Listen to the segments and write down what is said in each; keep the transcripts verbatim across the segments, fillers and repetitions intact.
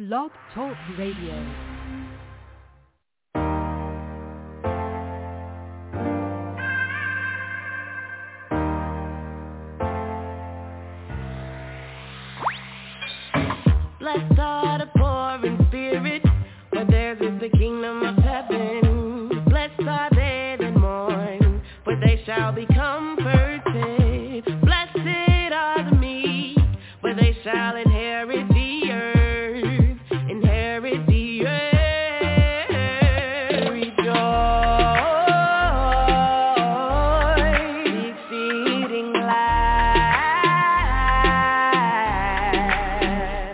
Blog Talk Radio. Blessed are the poor in spirit, for theirs is the kingdom of heaven. Blessed are they that mourn, for they shall be comforted. Blessed are the meek, for they shall inherit the earth, inherit the earth. Rejoice, exceeding glad.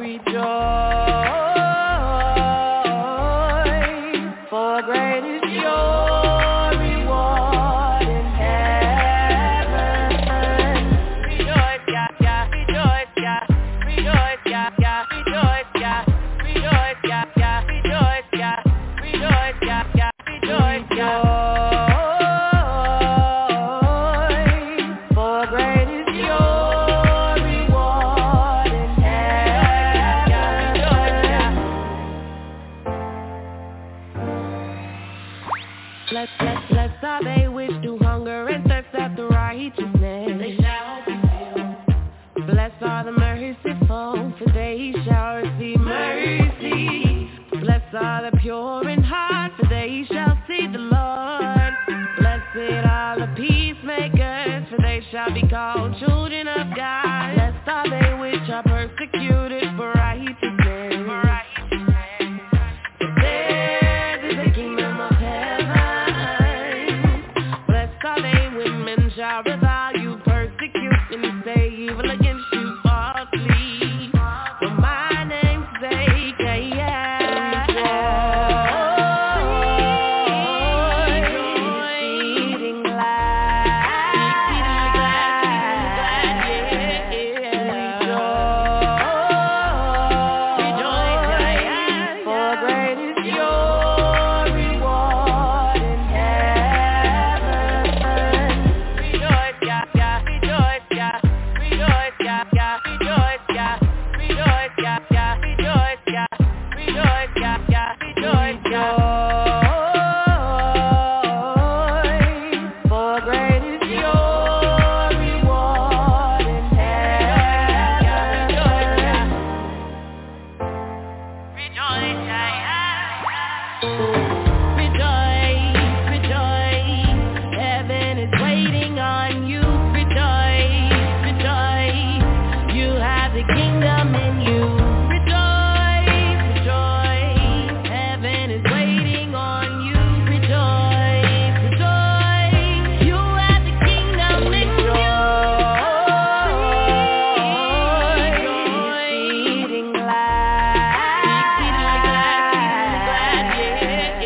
Rejoice, for great is your reward in heaven. Rejoice, yeah, yeah, rejoice, yeah, rejoice, yeah, yeah, rejoice, yeah, rejoice, yeah, yeah, rejoice, yeah, rejoice, yeah, yeah, rejoice, yeah. For great is your reward in heaven. Blessed, blessed, blessed are they which do hunger and thirst after righteousness. They shall be filled. Blessed are the merciful, for they shall receive mercy. Blessed are the pure in heart, for they shall see the Lord. Blessed are the peacemakers, for they shall be called children of God. Blessed are they which are persecuted for righteousness. For righteousness. For theirs is the kingdom of heaven. Blessed are they when men shall revile you, persecute, and say evil against you falsely. For my name's sake, yeah. Exceeding glad. Rejoice. For great is your reward in heaven. Rejoice, yeah, yeah, rejoice, yeah, rejoice, yeah, yeah, rejoice, yeah, rejoice, yeah, yeah, rejoice, yeah, rejoice, yeah, yeah, rejoice, yeah. For great is your reward in heaven. Rejoice, yeah, yeah. Rejoice, rejoice, heaven is waiting on you. Rejoice, rejoice, you have the kingdom in you. Rejoice, rejoice, heaven is waiting on you. Rejoice, rejoice, you have the kingdom in you. Exceeding glad, exceeding glad, yeah,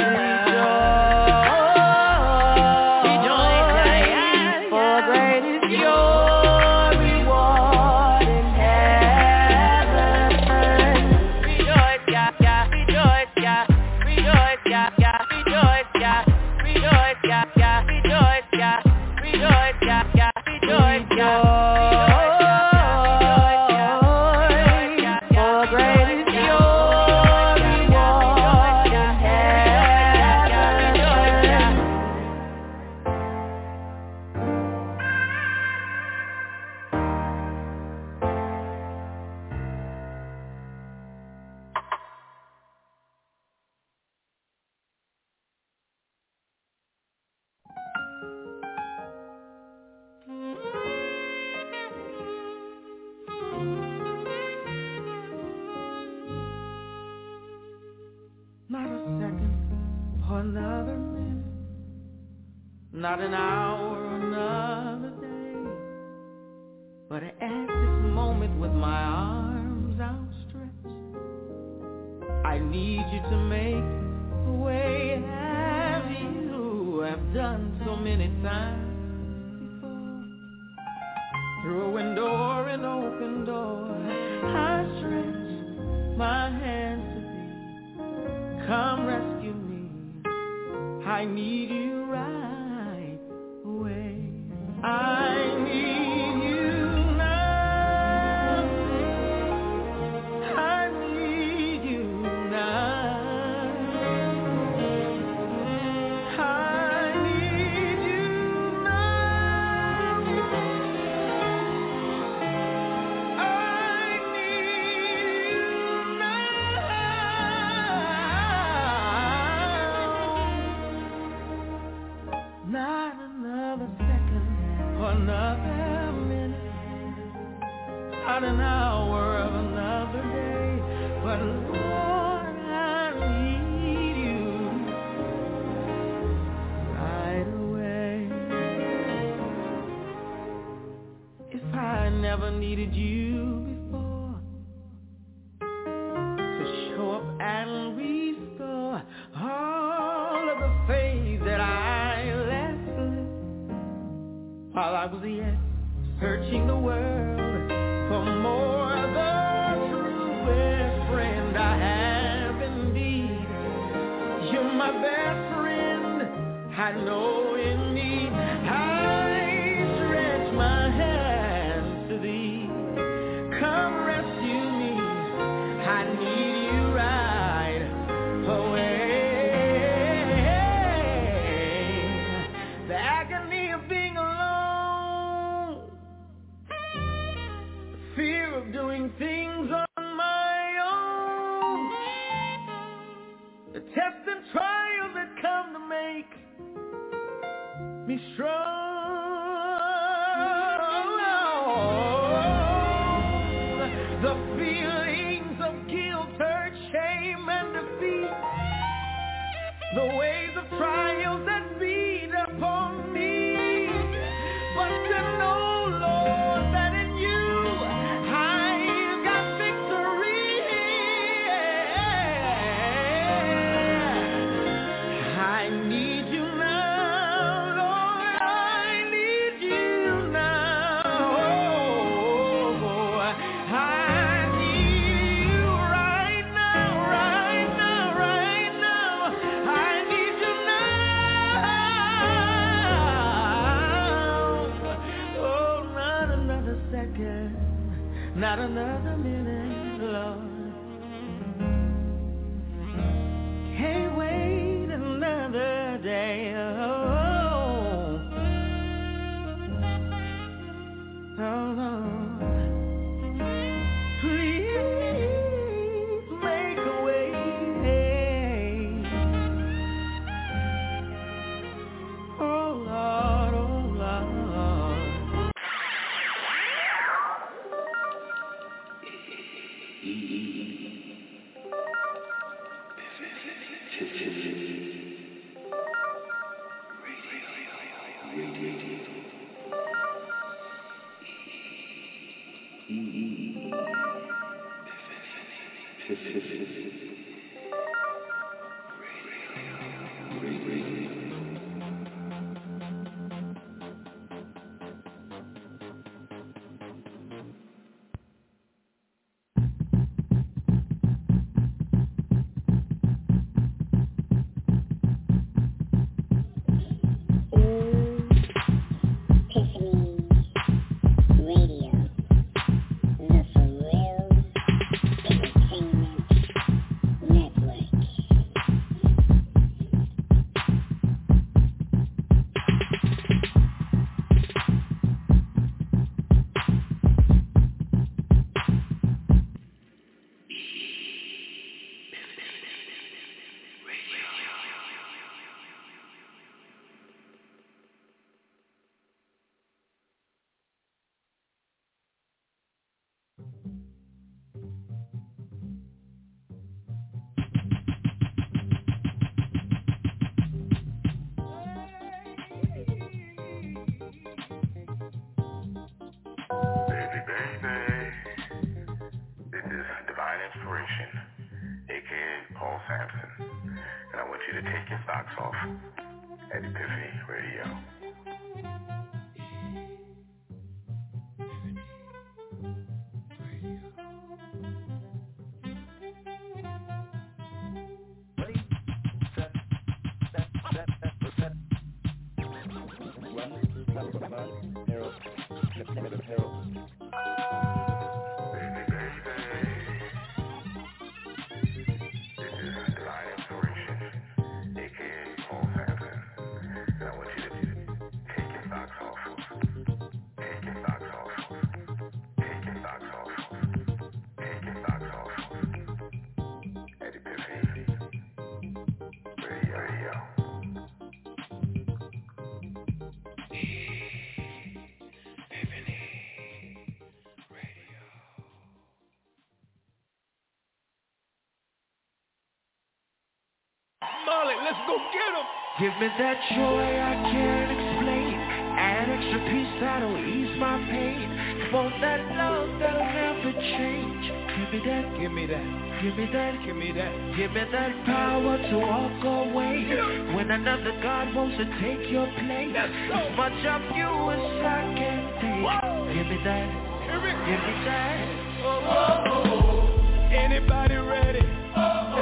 rejoice, rejoice, for great is your reward in heaven. Rejoice, yeah, yeah, rejoice, yeah, rejoice, yeah, yeah, rejoice, yeah, rejoice, yeah, yeah, rejoice, yeah, rejoice, yeah, yeah, rejoice, yeah. For great is your reward in heaven. Not a second or another minute, not an hour or another day, but at this moment with my arms outstretched, I need you to make a way as you have done so many times before. Through a window or an open door, I stretch my hands to thee. Come rescue me, I need you right away. I need you now. I need searching the world for more. The truest friend I have indeed. You're my best friend, I know in need. I stretch my hands to thee. Come rescue me, I need you right away. The agony of being alone, the fear of doing things on my own, the tests and trials that come to make me strong. The feelings of guilt, hurt, shame, and defeat, the waves of trials that beat upon me. But to know, Lord, that in you I've got victory. I need you now, Lord, I need you now. I need you right now, right now, right now. I need you now. Oh, not another second, not another minute, Lord. Can't wait another day. Oh, oh Lord, please make a way. Oh Lord, oh Lord. Let's go get him. Give me that joy I can't explain, an extra piece that'll ease my pain. For that love that'll never change. Give me that, give me that, give me that, give me that. Give me that power to walk away when another God wants to take your place. As much of you as I can take. me that. Give me that. Oh, oh, oh. Anybody ready? Oh,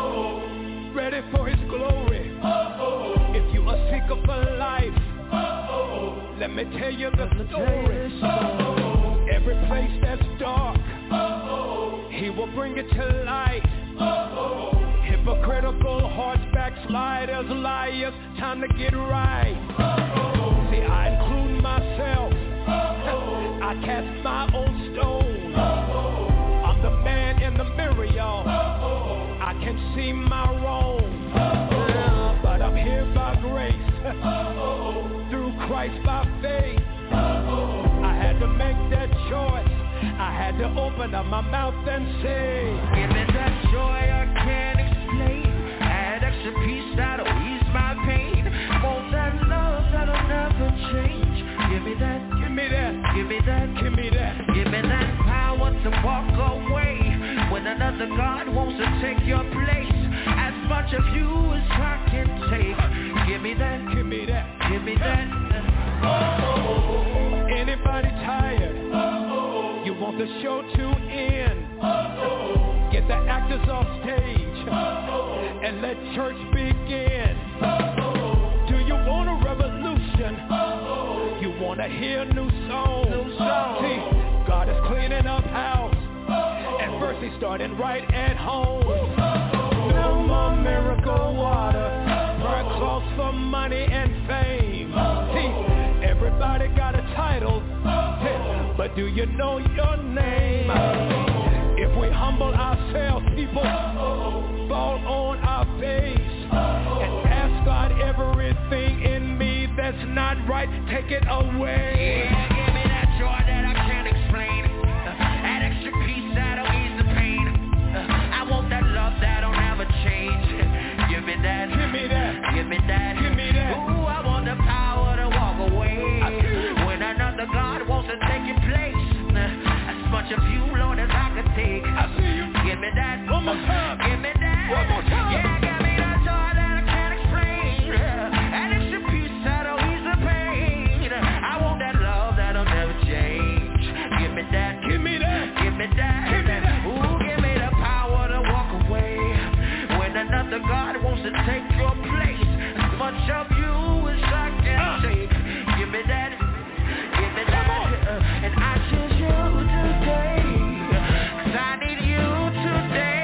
oh. Ready for His glory? Oh, oh. If you are seeker for life, oh, oh. Let me tell you the story. Oh, oh. Every place that's dark, oh, oh. He will bring it to light. Oh, oh. Hypocritical hearts, backsliders, liars, time to get right. Oh, oh. See, I include myself. Oh, oh. I cast my own stone. Oh, oh. I'm the man in the mirror, y'all. Oh, oh. I can see my wrong. Oh, oh. But I'm here by grace. Oh, oh. Through Christ by faith. Oh, oh. I had to make that choice. I had to open up my mouth and say, give me that joy I can't explain. Add extra peace that'll ease my pain. Want that love that'll never change. Give me that, give me that, give me that, give me that. Give me that power to walk away when another God wants to take your place. As much of you as I can take. Give me that, give me that, give me that. Oh, oh, oh. Anybody tired? Oh, oh. You want the show to end? Oh, oh. Get the actors off stage. Oh, oh. And let church begin. Oh, oh. Do you want a revolution? Oh, oh. You want to hear new songs? New songs. See, God is cleaning up house. Oh, oh. And first He's starting right at home. Oh, oh. No more miracle water. Prayer calls for money and fame. Oh, oh. See, everybody got a title. Oh, oh. But do you know your name? Oh, oh. If we humble ourselves, people, oh, oh. fall on our face, oh, oh. and ask God, everything in me that's not right, take it away. Yeah, give me that joy that I can't explain. Uh, that extra peace that'll ease the pain. Uh, I want that love that'll never change. Give me that. Give me that. Give me that. Give me that. Ooh, I want the power to walk away when another God wants to take your place. Uh, as much of you, Lord, as I could take. I see you. Give me that. One more time. Give me that. One more time. Yeah, give me that joy that I can't explain. That extra peace that'll ease the pain. I want that love that'll never change. Give me that. Give me that. Give me that. Give me that. Ooh, give me the power to walk away when another God wants to take your place. As much of you as I can uh. take. Give me that. Give me that. Uh, and I choose you today. 'Cause I need you today.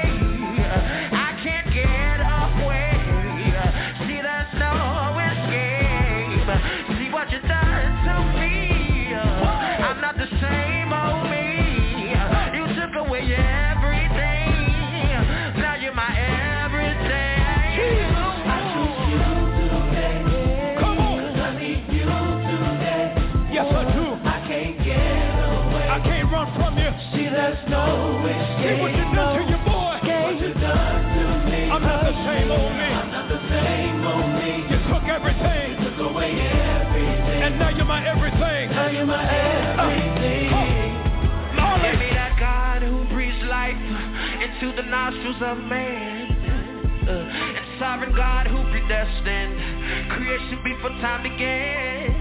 Uh, I can't get away. Uh, see, there's no escape. Uh, see what you done to me. Uh, I'm not the same old me. Uh, you took away everything. Now you're my everything. I choose you today. Come on. 'Cause I need you today. Yes, I do. I can't get away. I can't run from you. See, there's no escape. See what you done to your boy. What you done to me. I'm not the same old me. I'm not the same old me. You took everything. You took away everything. And now you're my everything. Now you're my everything. Uh, oh. Give me that God who breathes life into the nostrils of man. Uh, and sovereign God who predestined creation before time began.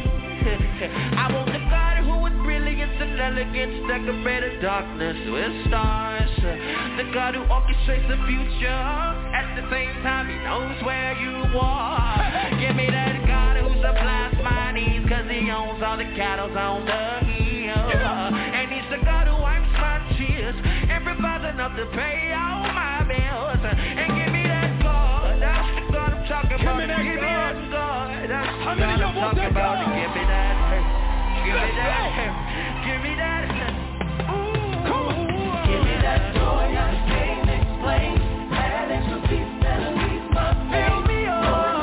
I want the God who with brilliance and elegance decorated darkness with stars. The God who orchestrates the future. At the same time he knows where you are. Give me that God who supplies my needs, 'cause he owns all the cattle on the hill. And he's the God who wipes my tears and provides enough to pay all my bills. And give me that God, that's the God I'm talking Give about. me that Give me God. that God, that's the How God many of I'm y'all want talking that about. God? Give me that. Give me Let's that. go. Give me that. Ooh. Come on. Give me that joy I can't explain. That extra peace that'll ease my pain. Fill me up.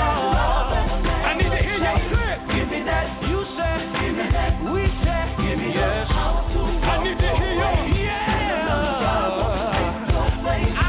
I need to hear y'all say it. Give me that. You say. Give me that. We say. Give me Yes. that. I need to hear y'all. Yeah.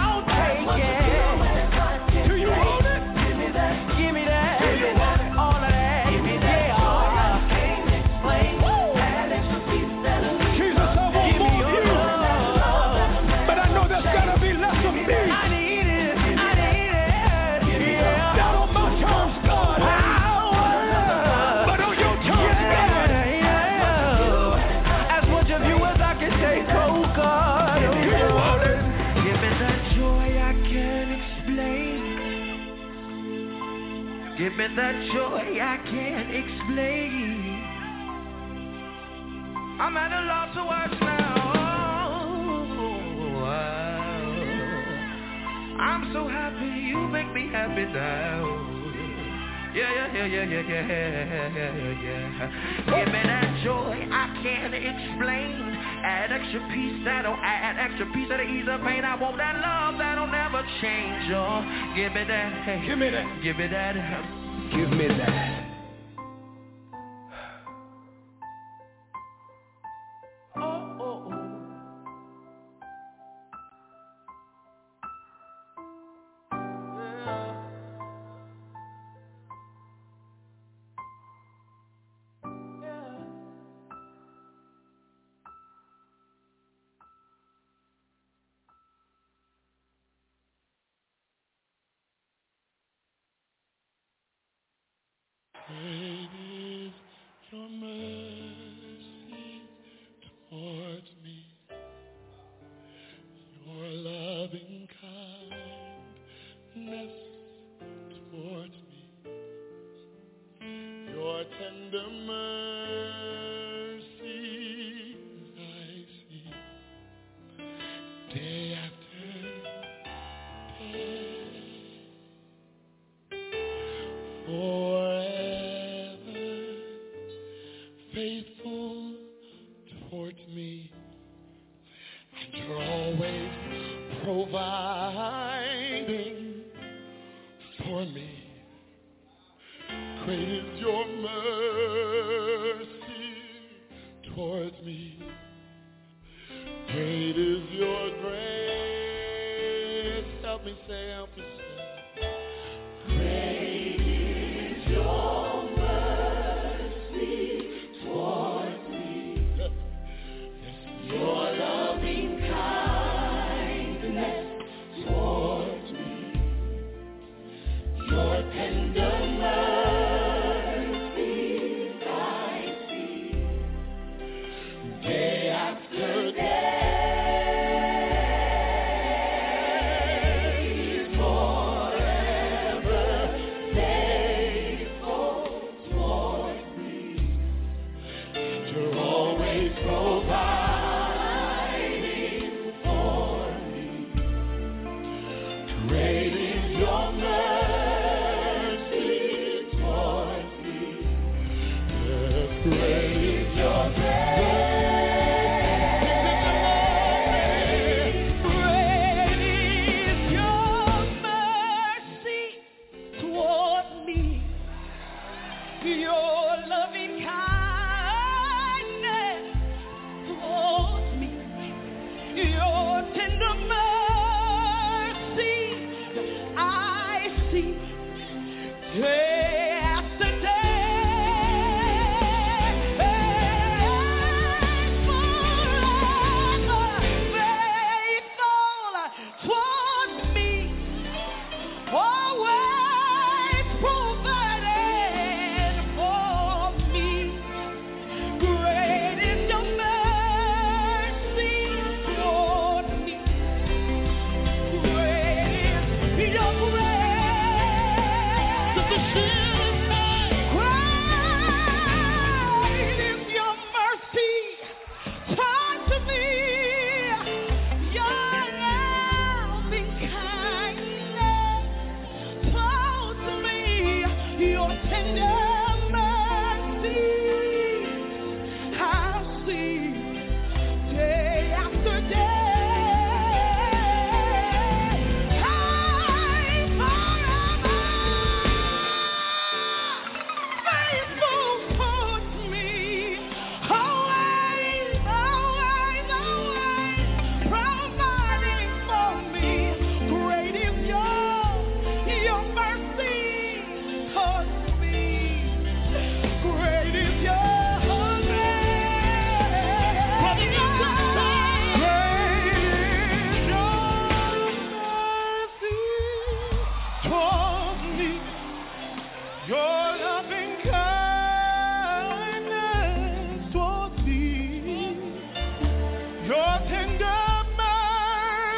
Give me that joy I can't explain. I'm at a loss of words now. I'm so happy you make me happy now. Yeah, yeah, yeah, yeah, yeah, yeah, yeah, yeah. Give me that joy I can't explain. Add extra piece that'll add extra piece of the ease of pain. I want that love that'll never change. Oh, give me that. Hey, give me that. Give me that. Give me that. Great is your mercy towards me, your loving kindness towards me, your tender mercies I see day after day. Forever faithful towards me, and you're always providing for me. Great is your mercy towards me. Great is your grace. Help me say, help me say. Great is your mercy towards me. Yes, your loving kindness towards me. Your tender mercies I see day after day.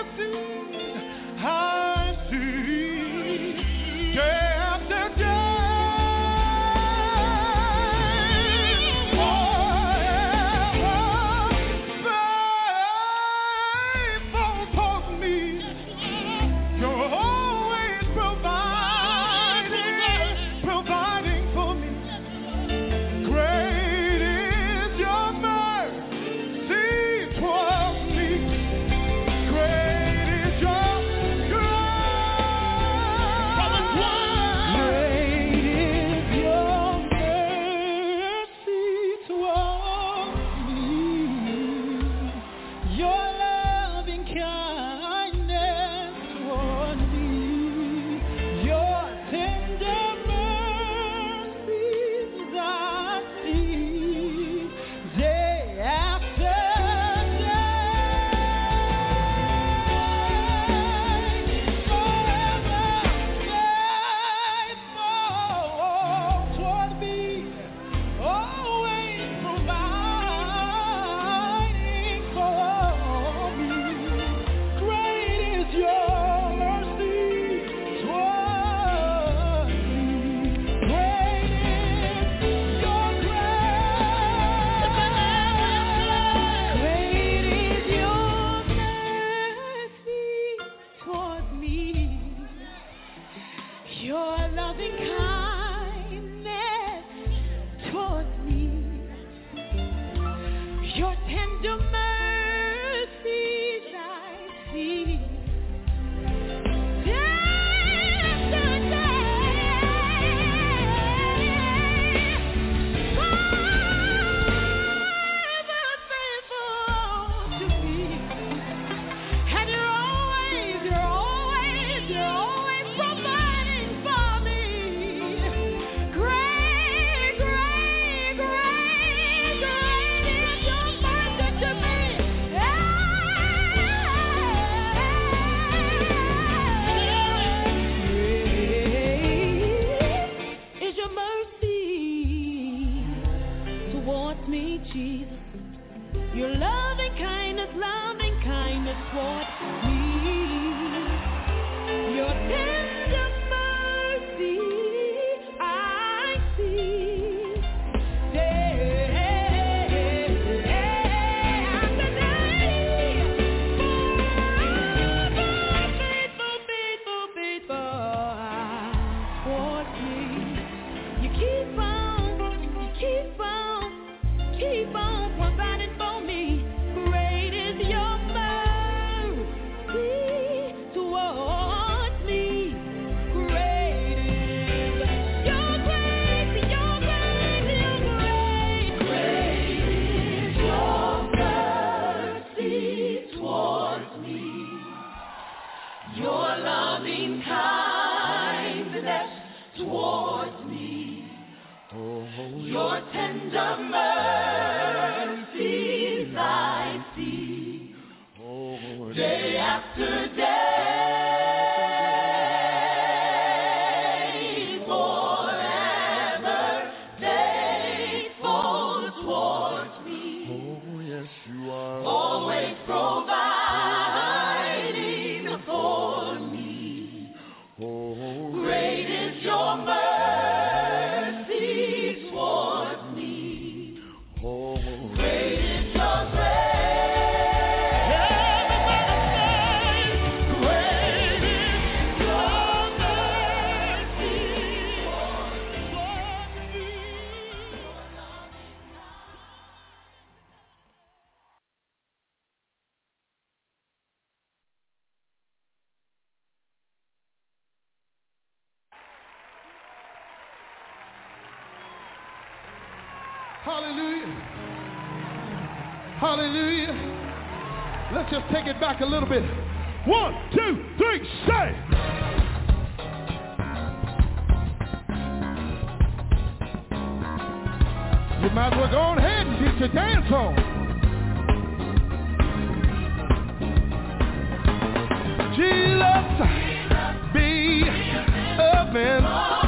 Day after day. Your loving kindness towards me, your tender mercies I see. Jesus, your loving kindness, loving kindness towards me, your tender mercy I see. Day after day, faithful, faithful, faithful towards me. You keep on, you keep on. Keep on providing for me. Great is your mercy towards me. Great is your grace, your grace, your grace. Great is your mercy towards me. Your loving kindness towards me. Your tender mercies I see, day after day, forever faithful towards me. Oh, yes, you are. Always providing for me. Oh, great is your mercy. Hallelujah. Hallelujah. Let's just take it back a little bit. One, two, three, say. You might as well go on ahead and get your dance on. Jesus, be open.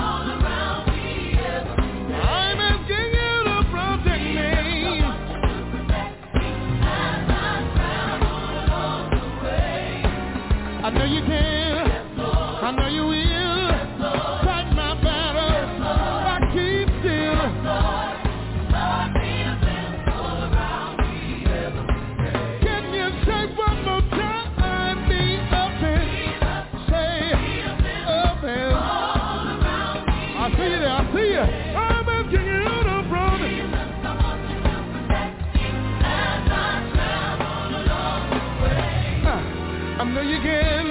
I know you can, I know you will, fight my battle, I keep still. Can you say one more time, be open, say open. I see you there, I see you, I'm asking you to run. I know you can.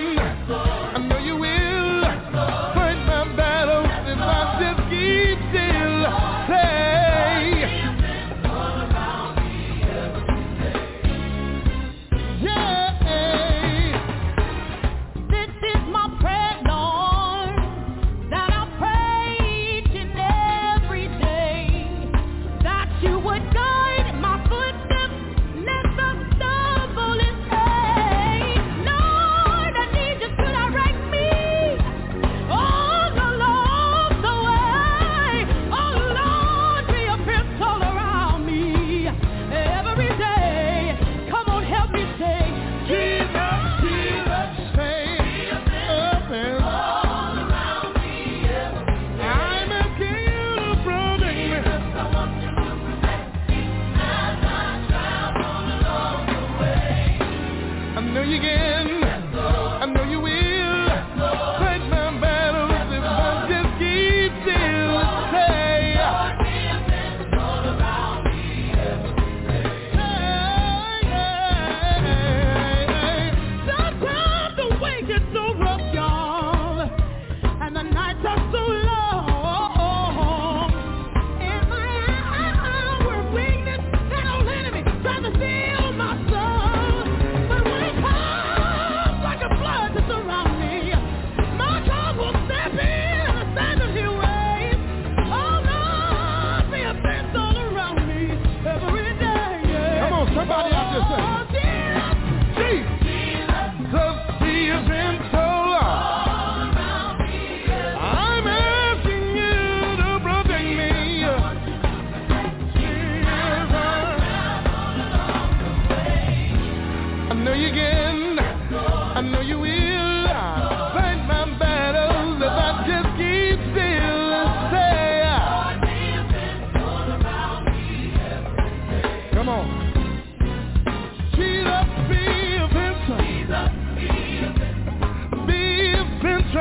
This is my prayer, Lord, that I pray each and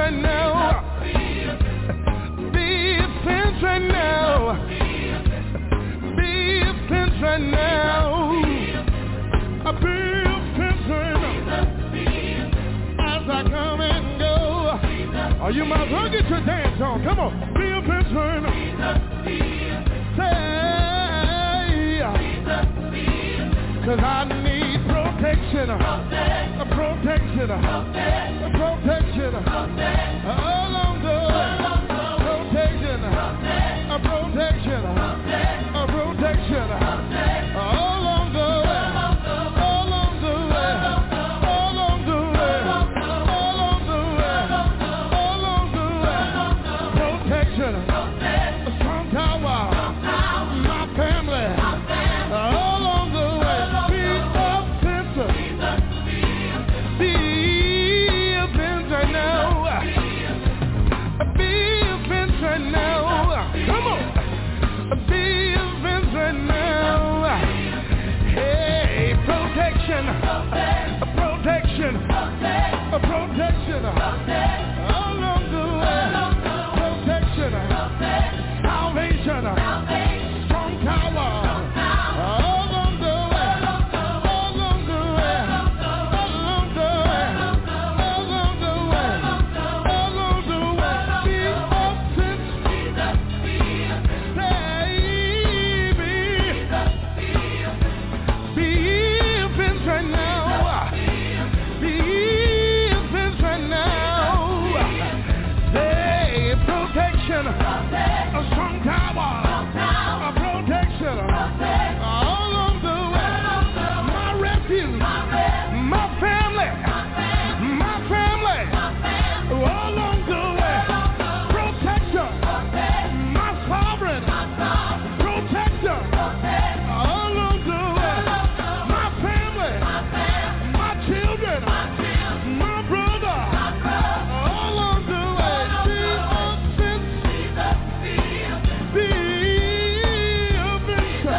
right now. Be offense right now. Be offense right now. I be offense right now. As I come and go. Oh, you might as well get your dance on. Come on. Be offense right now. Say, cause I need protection, a protection, a protection, along the way, protection, a protection, a protection, along the way, along the way, along the way, along the way, along the way, protection, a strong tower, my family, along the way. A protection, a protection, along the way, protection, salvation, strong tower, along the way, along the way, along the way, along the way, along the way, be offense, baby, be right now, be offense right now. Say protection, a strong tower, a protection, all on the way. My refuge, my family, my family, all on the way. Protector, my sovereign, protector, all on the way. My family, my children, my brother, all on the way. Be offense, be offense,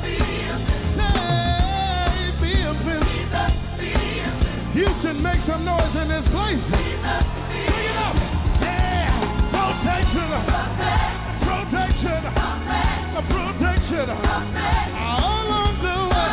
hey, be offense. Houston, make some noise in this place. Bring it up, yeah. Protection, protection, protection, all on the way.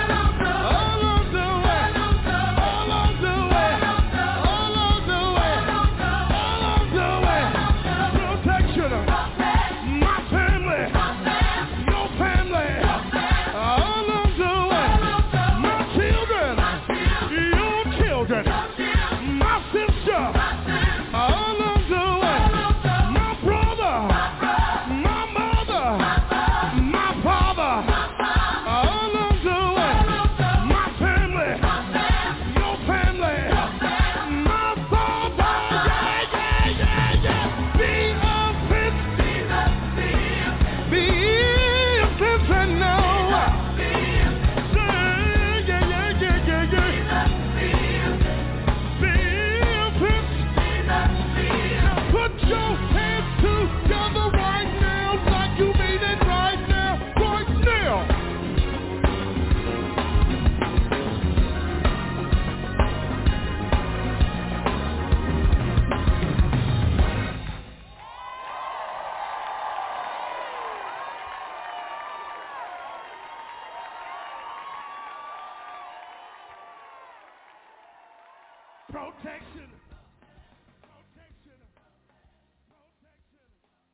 Protection. Protection. Protection.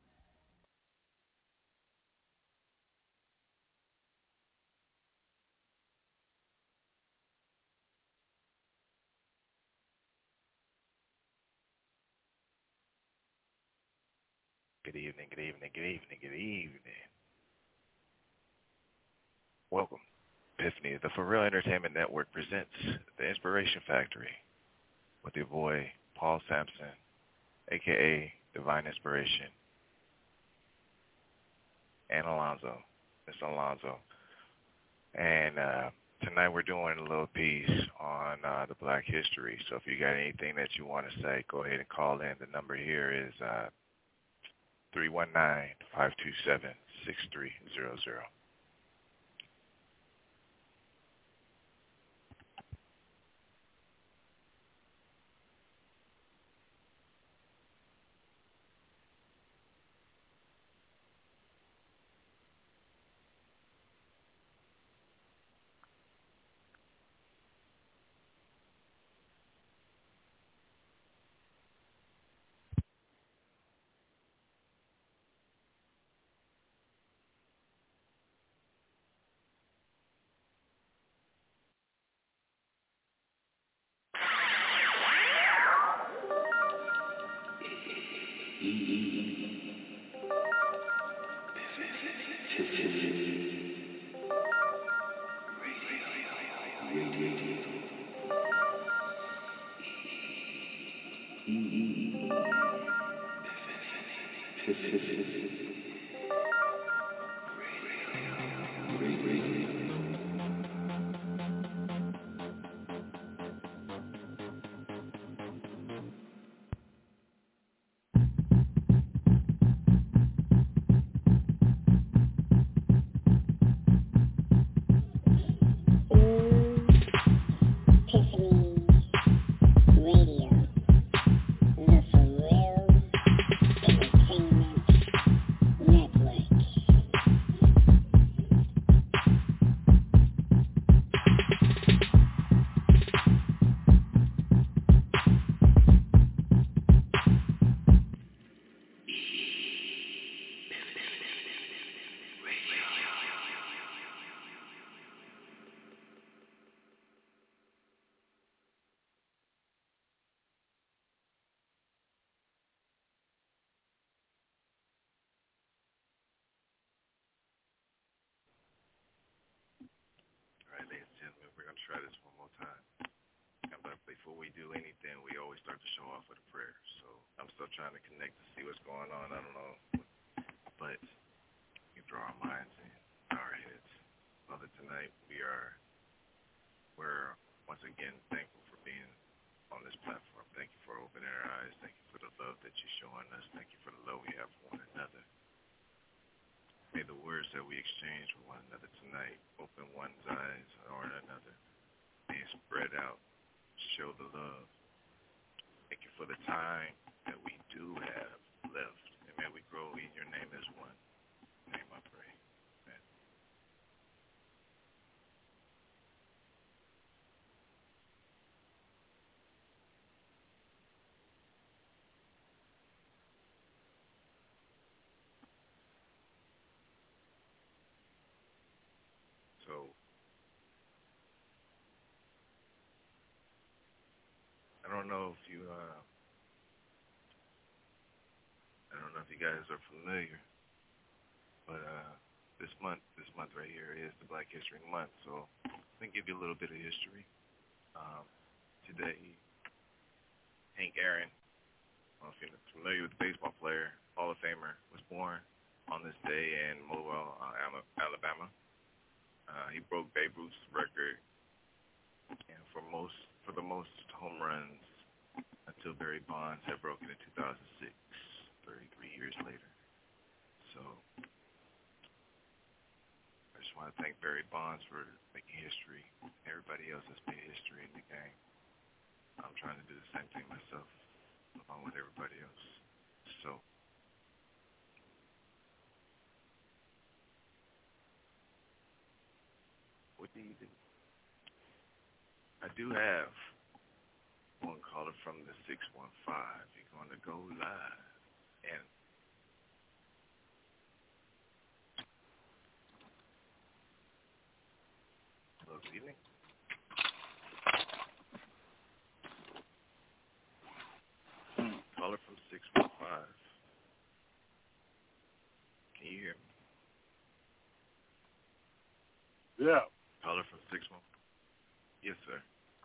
Good evening, good evening, good evening, good evening. Welcome. Epiphany, the For Real Entertainment Network presents The Inspiration Factory with your boy, Paul Sampson, a k a. Divine Inspiration, and Alonzo, Mister Alonzo. And uh, tonight we're doing a little piece on uh, the Black history. So if you got anything that you want to say, go ahead and call in. The number here is uh, three one nine, five two seven, six three zero zero. Try this one more time. But before we do anything, we always start the show off with a prayer. So I'm still trying to connect to see what's going on. I don't know. But we draw our minds in our heads. Father, tonight we are, we're once again thankful for being on this platform. Thank you for opening our eyes. Thank you for the love that you're showing us. Thank you for the love we have for one another. May the words that we exchange with one another tonight open one's eyes or another. May it spread out, show the love. Thank you for the time that we do have left. And may we grow in your name as one. In your name I pray. Amen. So, I don't know if you, uh, I don't know if you guys are familiar, but uh, this month, this month right here is the Black History Month. So let me give you a little bit of history. Um, today, Hank Aaron, I don't know if you're familiar with the baseball player, Hall of Famer, was born on this day in Mobile, uh, Alabama. Uh, he broke Babe Ruth's record and for most, for the most home runs until Barry Bonds had broken in two thousand six, thirty-three years later. So I just want to thank Barry Bonds for making history. Everybody else has made history in the game. I'm trying to do the same thing myself, along with everybody else. So what do you do? I do have one caller from the six one five. You're going to go live. And hello, good evening. Caller from six one five. Can you hear me? Yeah. Caller from six one. Yes, sir.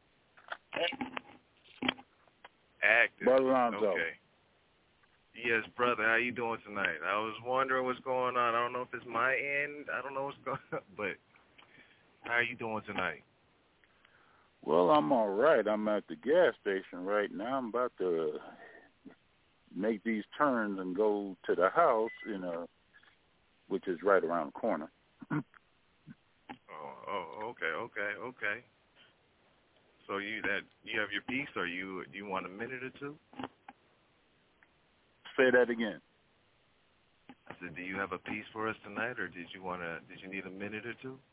Active. Brother Lonzo. Okay. Yes, brother. How you doing tonight? I was wondering what's going on. I don't know if it's my end. I don't know what's going on, but how are you doing tonight? Well, I'm all right. I'm at the gas station right now. I'm about to make these turns and go to the house, you know, which is right around the corner. oh, oh, okay, okay, okay. So you that you have your piece, or you you want a minute or two? Say that again. I said, do you have a piece for us tonight, or did you want to? Did you need a minute or two?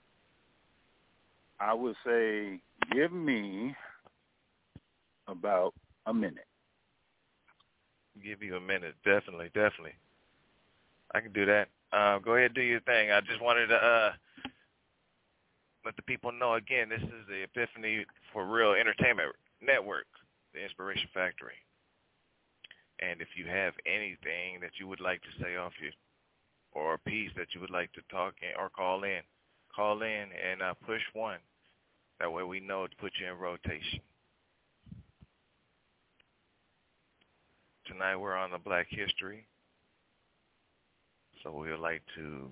I would say give me about a minute. Give you a minute, definitely, definitely. I can do that. Uh, go ahead and do your thing. I just wanted to uh, let the people know, again, this is the Epiphany for Real Entertainment Network, the Inspiration Factory. And if you have anything that you would like to say off you, or a piece that you would like to talk in or call in, call in and uh, push one. That way we know to put you in rotation. Tonight we're on the Black History. So we would like to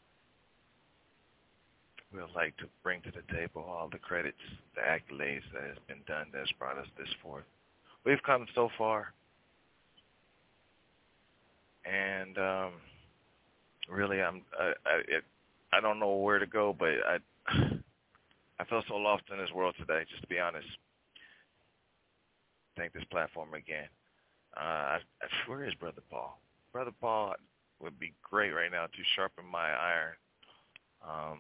we would like to bring to the table all the credits, the accolades that has been done that's brought us this forth. We've come so far. And um, really, I'm I, I, it, I don't know where to go, but I I feel so lost in this world today, just to be honest. Thank this platform again. Uh, I, I, where is Brother Paul? Brother Paul would be great right now to sharpen my iron. Um,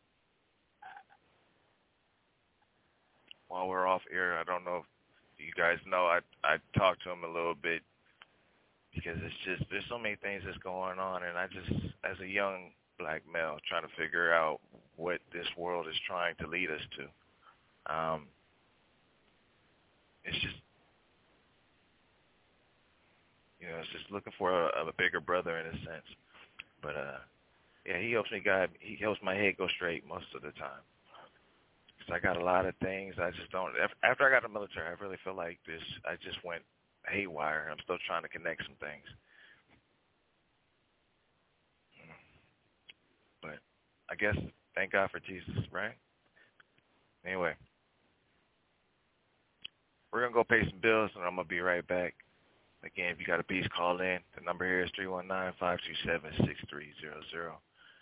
while we're off air, I don't know if you guys know, I I talked to him a little bit because it's just, there's so many things that's going on, and I just, as a young black male, trying to figure out what this world is trying to lead us to. Um, it's just, you know, it's just looking for a, a bigger brother in a sense. But, uh, yeah, he helps me guide, he helps my head go straight most of the time. Because I got a lot of things, I just don't, after I got in the military, I really feel like this, I just went haywire. I'm still trying to connect some things. But I guess, thank God for Jesus, right? Anyway, we're going to go pay some bills, and I'm going to be right back. Again, if you got a piece, call in. The number here is three one nine, five two seven, six three zero zero.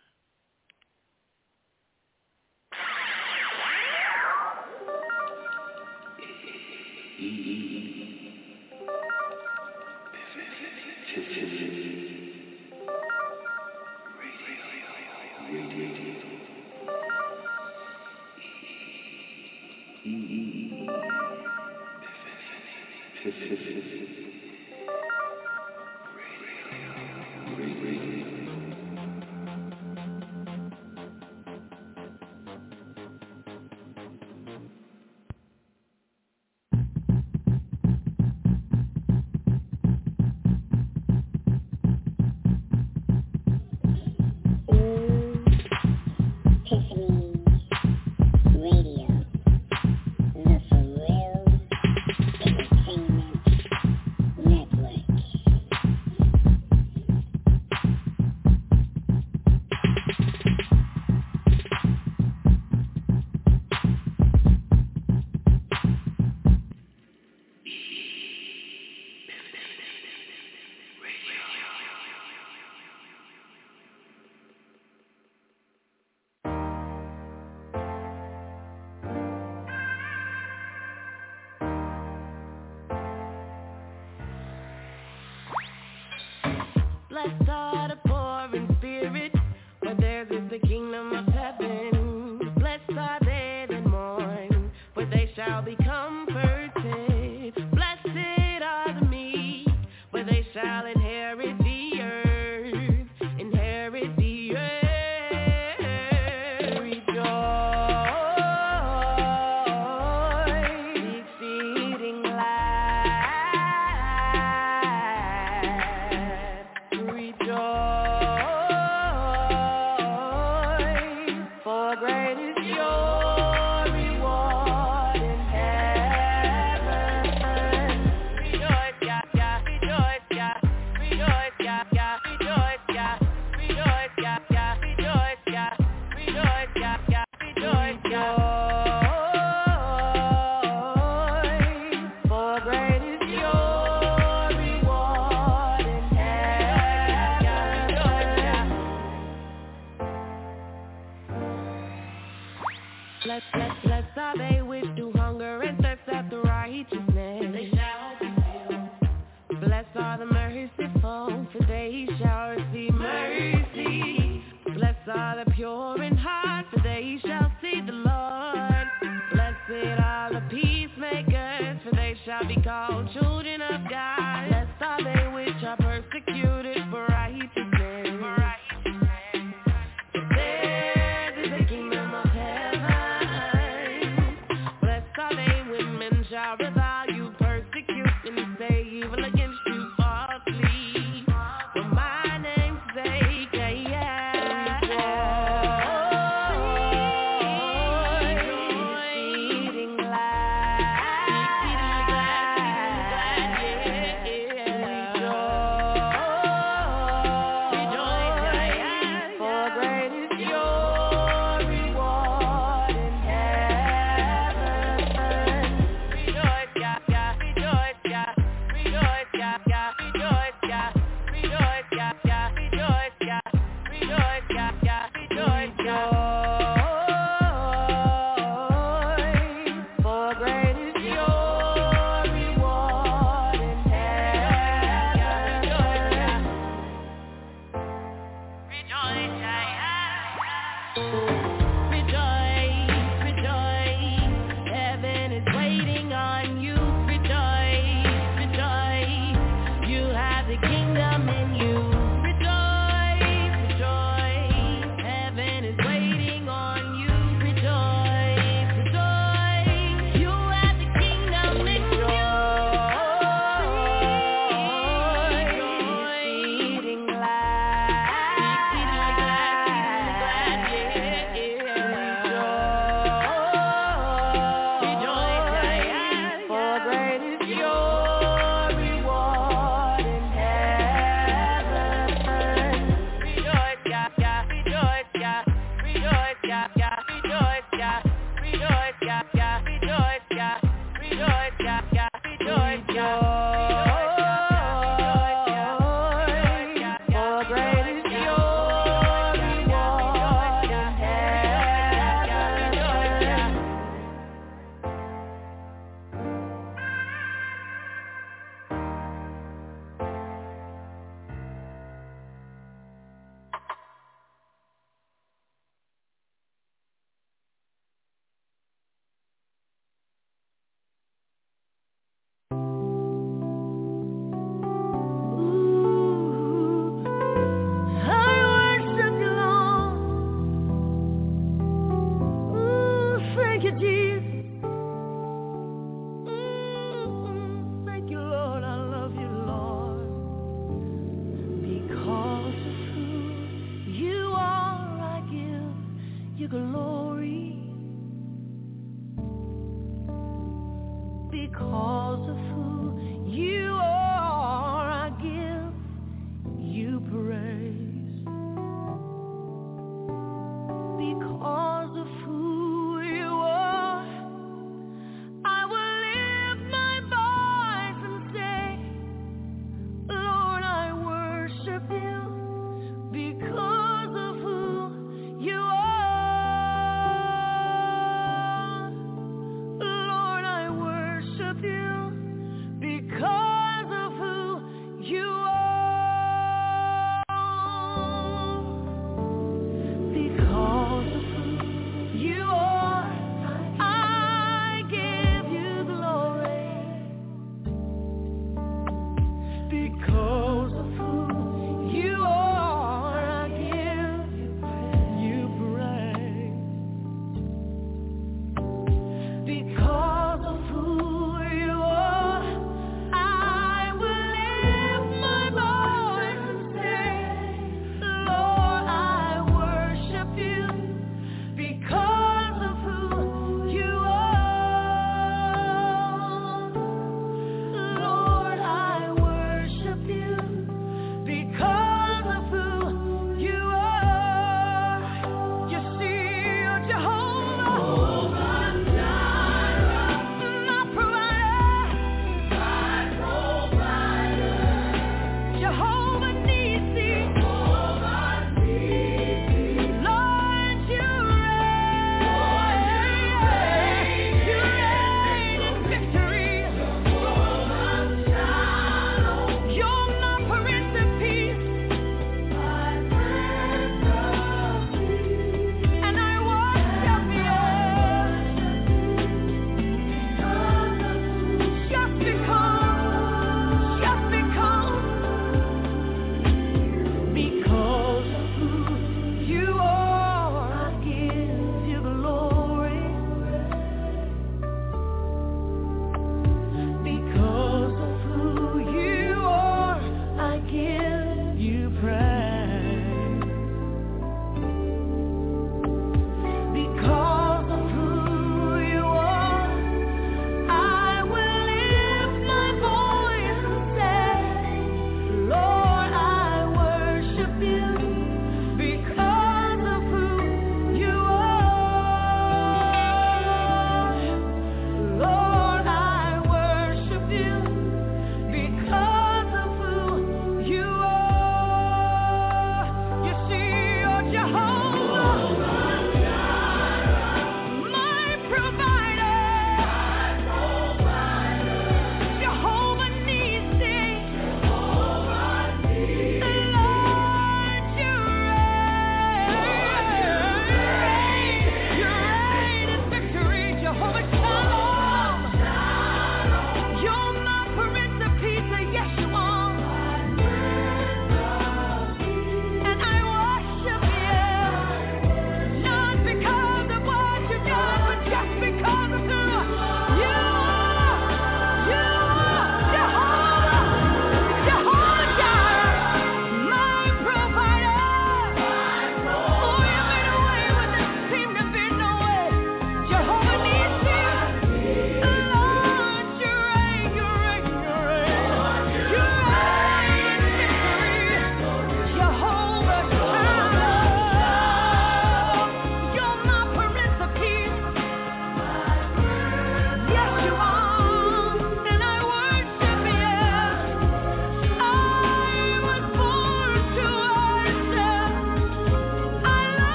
Blessed are the poor in spirit, for theirs is the kingdom of heaven. Blessed are they that mourn, for they shall be comforted. Blessed are the meek, for they shall inherit the earth, inherit the earth. Rejoice, exceeding shall revile you, persecute, and say evil against you.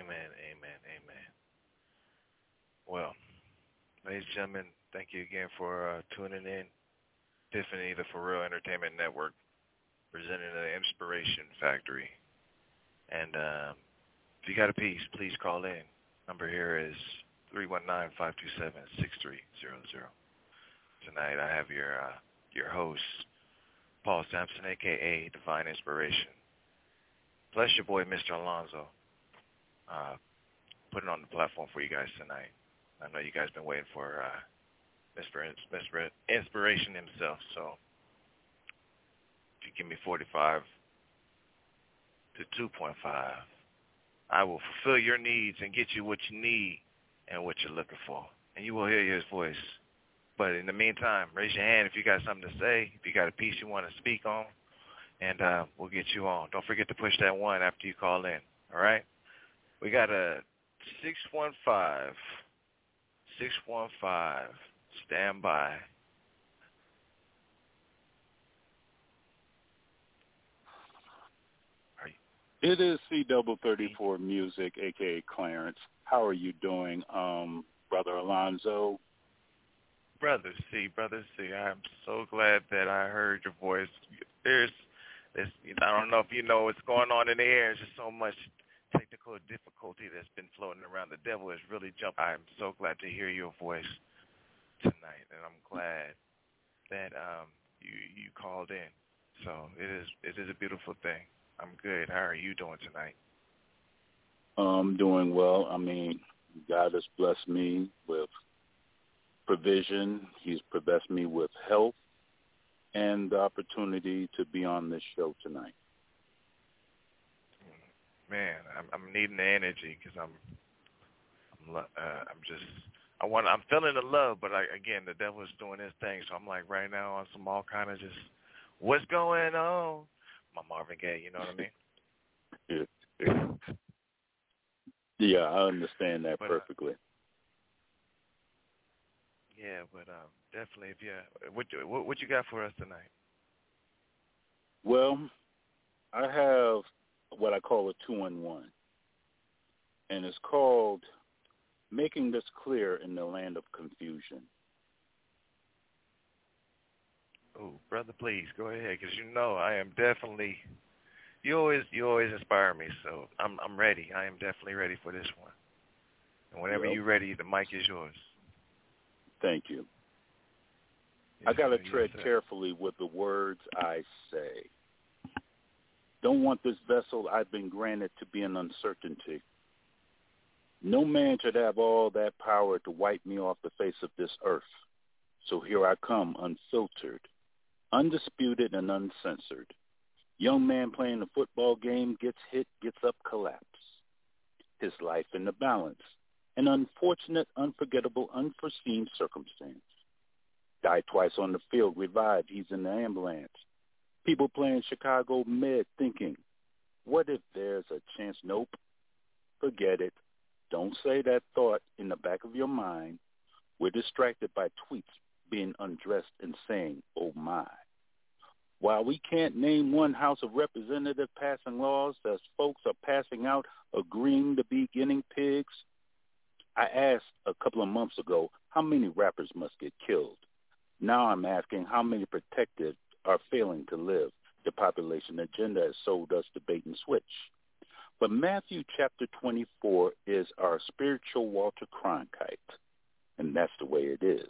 Amen, amen, amen. Well, ladies and gentlemen, thank you again for uh, tuning in. Tiffany, the For Real Entertainment Network, presenting the Inspiration Factory. And um, if you got a piece, please call in. Number here is three one nine, five two seven, six three zero zero. Tonight I have your uh, your host, Paul Sampson, a k a. Divine Inspiration. Plus your boy, Mister Alonzo, uh, putting on the platform for you guys tonight. I know you guys been waiting for uh, Mister Mister Inspiration himself, so if you give me forty-five to two point five, I will fulfill your needs and get you what you need and what you're looking for, and you will hear his voice. But in the meantime, raise your hand if you got something to say, if you got a piece you want to speak on, and uh, we'll get you on. Don't forget to push that one after you call in, all right? We got a six one five, six one five, stand by. It is C double thirty-four Music, a k a. Clarence. How are you doing, um, Brother Alonzo? Brother C, Brother C, I'm so glad that I heard your voice. There's, there's, I don't know if you know what's going on in the air. There's just so much technical difficulty that's been floating around. The devil has really jumped. I'm so glad to hear your voice tonight, and I'm glad that um, you you called in. So it is it is a beautiful thing. I'm good. How are you doing tonight? I'm doing well. I mean, God has blessed me with provision. He's blessed me with health and the opportunity to be on this show tonight. Man, I'm, I'm needing the energy because I'm, I'm, uh, I'm just, I want, I'm feeling the love, but I, again, the devil is doing his thing. So I'm like right now on some all kind of just, what's going on? My Marvin Gaye, you know what I mean? Yeah, I understand that but, perfectly. Uh, yeah, but um, definitely, if you, what, what, what you got for us tonight? Well, I have what I call a two-in-one, and it's called Making This Clear in the Land of Confusion. Oh, brother, please go ahead, because you know I am definitely. You always, you always inspire me, so I'm, I'm ready. I am definitely ready for this one. And whenever Yep. you're ready, the mic is yours. Thank you. Yes, I got to sir, tread yes, carefully with the words I say. Don't want this vessel I've been granted to be an uncertainty. No man should have all that power to wipe me off the face of this earth. So here I come, unfiltered, undisputed, and uncensored. Young man playing a football game, gets hit, gets up, collapse. His life in the balance. An unfortunate, unforgettable, unforeseen circumstance. Died twice on the field, revived, he's in the ambulance. People playing Chicago Med thinking, what if there's a chance? Nope. Forget it. Don't say that thought in the back of your mind. We're distracted by tweets being undressed and saying, oh my. While we can't name one House of Representatives passing laws as folks are passing out agreeing to be guinea pigs, I asked a couple of months ago how many rappers must get killed. Now I'm asking how many protected are failing to live. The population agenda has sold us the bait and switch. But Matthew chapter twenty-four is our spiritual Walter Cronkite, and that's the way it is.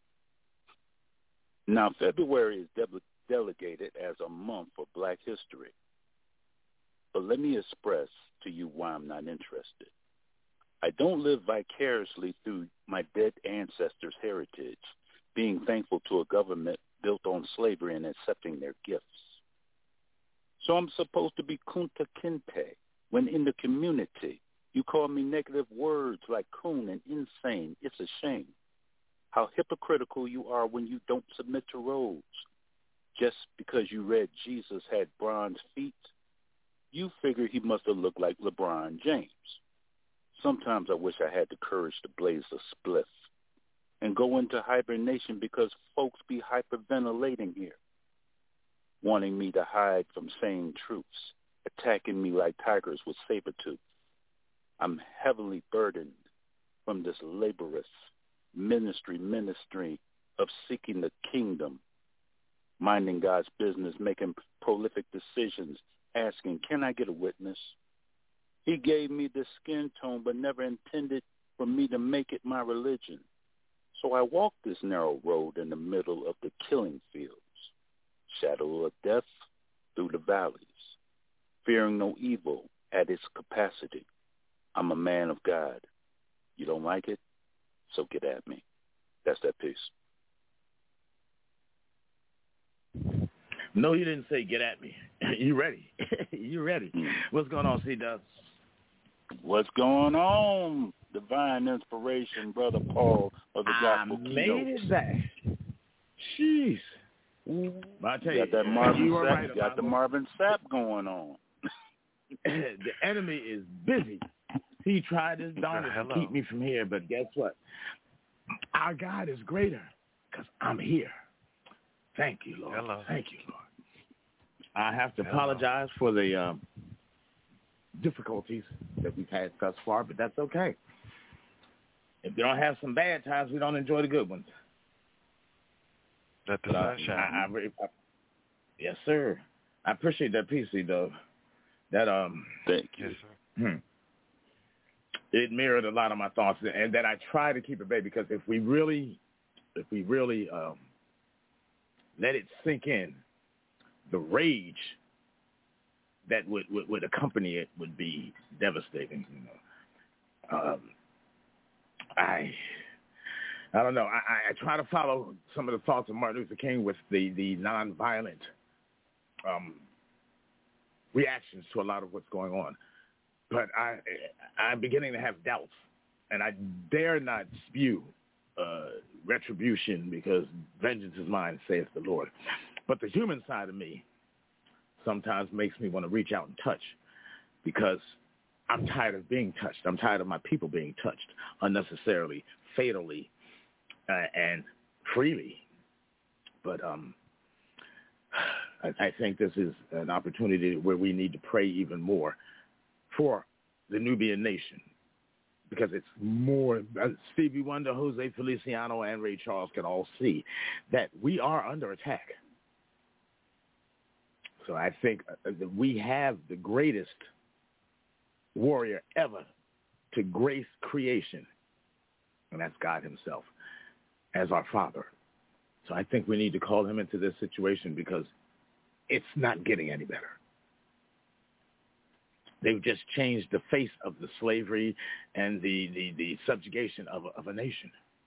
Now, February is de- delegated as a month for Black history. But let me express to you why I'm not interested. I don't live vicariously through my dead ancestors' heritage, being thankful to a government built on slavery and accepting their gifts. So I'm supposed to be Kunta Kinte when in the community you call me negative words like coon and insane. It's a shame how hypocritical you are when you don't submit to roles. Just because you read Jesus had bronze feet, you figure he must have looked like LeBron James. Sometimes I wish I had the courage to blaze a spliff and go into hibernation because folks be hyperventilating here, wanting me to hide from saying truths, attacking me like tigers with saber tooth. I'm heavily burdened from this laborious ministry, ministry of seeking the kingdom, minding God's business, making prolific decisions, asking, can I get a witness? He gave me this skin tone, but never intended for me to make it my religion. So I walk this narrow road in the middle of the killing fields, shadow of death through the valleys, fearing no evil at its capacity. I'm a man of God. You don't like it? So get at me. That's that piece. No, you didn't say get at me. You ready? You ready? Mm. What's going on, C-Dubs? What's going on? Divine inspiration, Brother Paul of the Gospel I Keynote. made it back. Jeez. I tell You you, got that Marvin you were Sapp, right you got about the it. Marvin Sapp going on. The enemy is busy. He tried his darndest Hello. to keep me from here, but guess what? Our God is greater because I'm here. Thank you, Lord. Hello. Thank you, Lord. I have to Hello. apologize for the um, difficulties that we've had thus far, but that's okay. If we don't have some bad times, we don't enjoy the good ones. Let the But, uh, sun shine. I, I, really- I, yes, sir. I appreciate that P C, though. That um, Thank you. Yes, sir. hmm, it mirrored a lot of my thoughts, and that I try to keep it vague because if we really, if we really um, let it sink in, the rage that would, would, would accompany it would be devastating. You know, um, I. I don't know. I, I try to follow some of the thoughts of Martin Luther King with the, the nonviolent um, reactions to a lot of what's going on. But I, I'm beginning to have doubts, and I dare not spew uh, retribution because vengeance is mine, saith the Lord. But the human side of me sometimes makes me want to reach out and touch because I'm tired of being touched. I'm tired of my people being touched unnecessarily, fatally, Uh, and freely. But um, I, I think this is an opportunity where we need to pray even more for the Nubian nation because it's more, uh, Stevie Wonder, Jose Feliciano, and Ray Charles can all see that we are under attack. So I think that we have the greatest warrior ever to grace creation, and that's God himself, as our Father. So I think we need to call him into this situation because it's not getting any better. They've just changed the face of the slavery and the, the, the subjugation of, of a nation.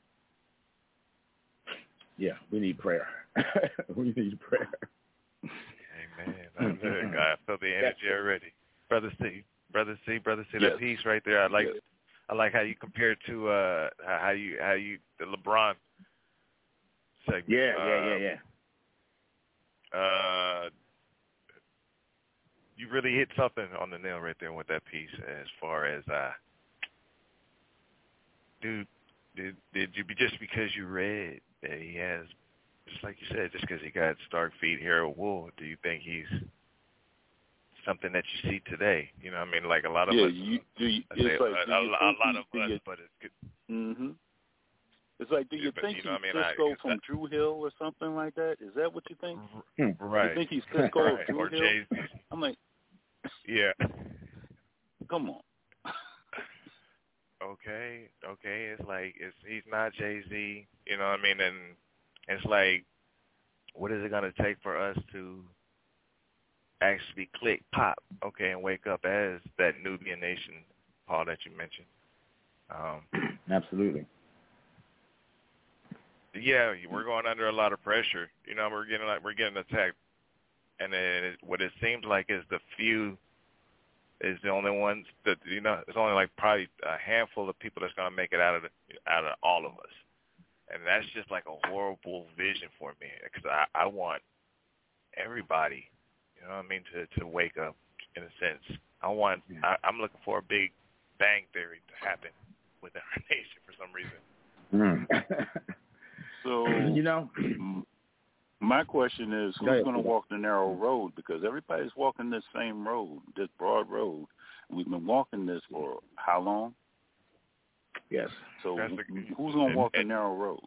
Yeah, we need prayer. We need prayer. Amen. I feel the energy already. Brother C, Brother C, Brother C, Yes. that piece right there, I like Yes. I like how you compare it to uh, how you how you the LeBron segment. Yeah, uh, yeah, yeah, yeah. Uh, you really hit something on the nail right there with that piece. As far as uh, dude, did did you be just because you read that he has, just like you said, just because he got stark feet, hair of wool, do you think he's something that you see today? You know, what I mean, like a lot of Yeah, us. you, do you, I say it's like, a, do a, you a think lot he, of do us, you, but it's good. mm-hmm. It's like, do you Yeah, but, think you know he's what I mean? I- Cisco because from I- Drew Hill or something like that? Is that what you think? Right. You think he's Cisco of Right. Drew Or Hill? Jay-Z. I'm like, Yeah. come on. Okay, okay. It's like it's he's not Jay-Z, you know what I mean? And it's like, what is it gonna take for us to actually click, pop, okay, and wake up as that Nubian nation, Paul, that you mentioned? Um, Absolutely. yeah, we're going under a lot of pressure. You know, we're getting like we're getting attacked, and then it, what it seems like is the few is the only ones that, you know, it's only like probably a handful of people that's going to make it out of the, out of all of us. And that's just like a horrible vision for me because I, I want everybody, you know what I mean, to, to wake up in a sense. I want, I, I'm looking for a big bang theory to happen within our nation for some reason. Mm. So, you know, my question is, Go who's ahead, going to Peter. walk the narrow road? Because everybody's walking this same road, this broad road. We've been walking this for how long? Yes. So That's who- the- who's going to walk the and- narrow road?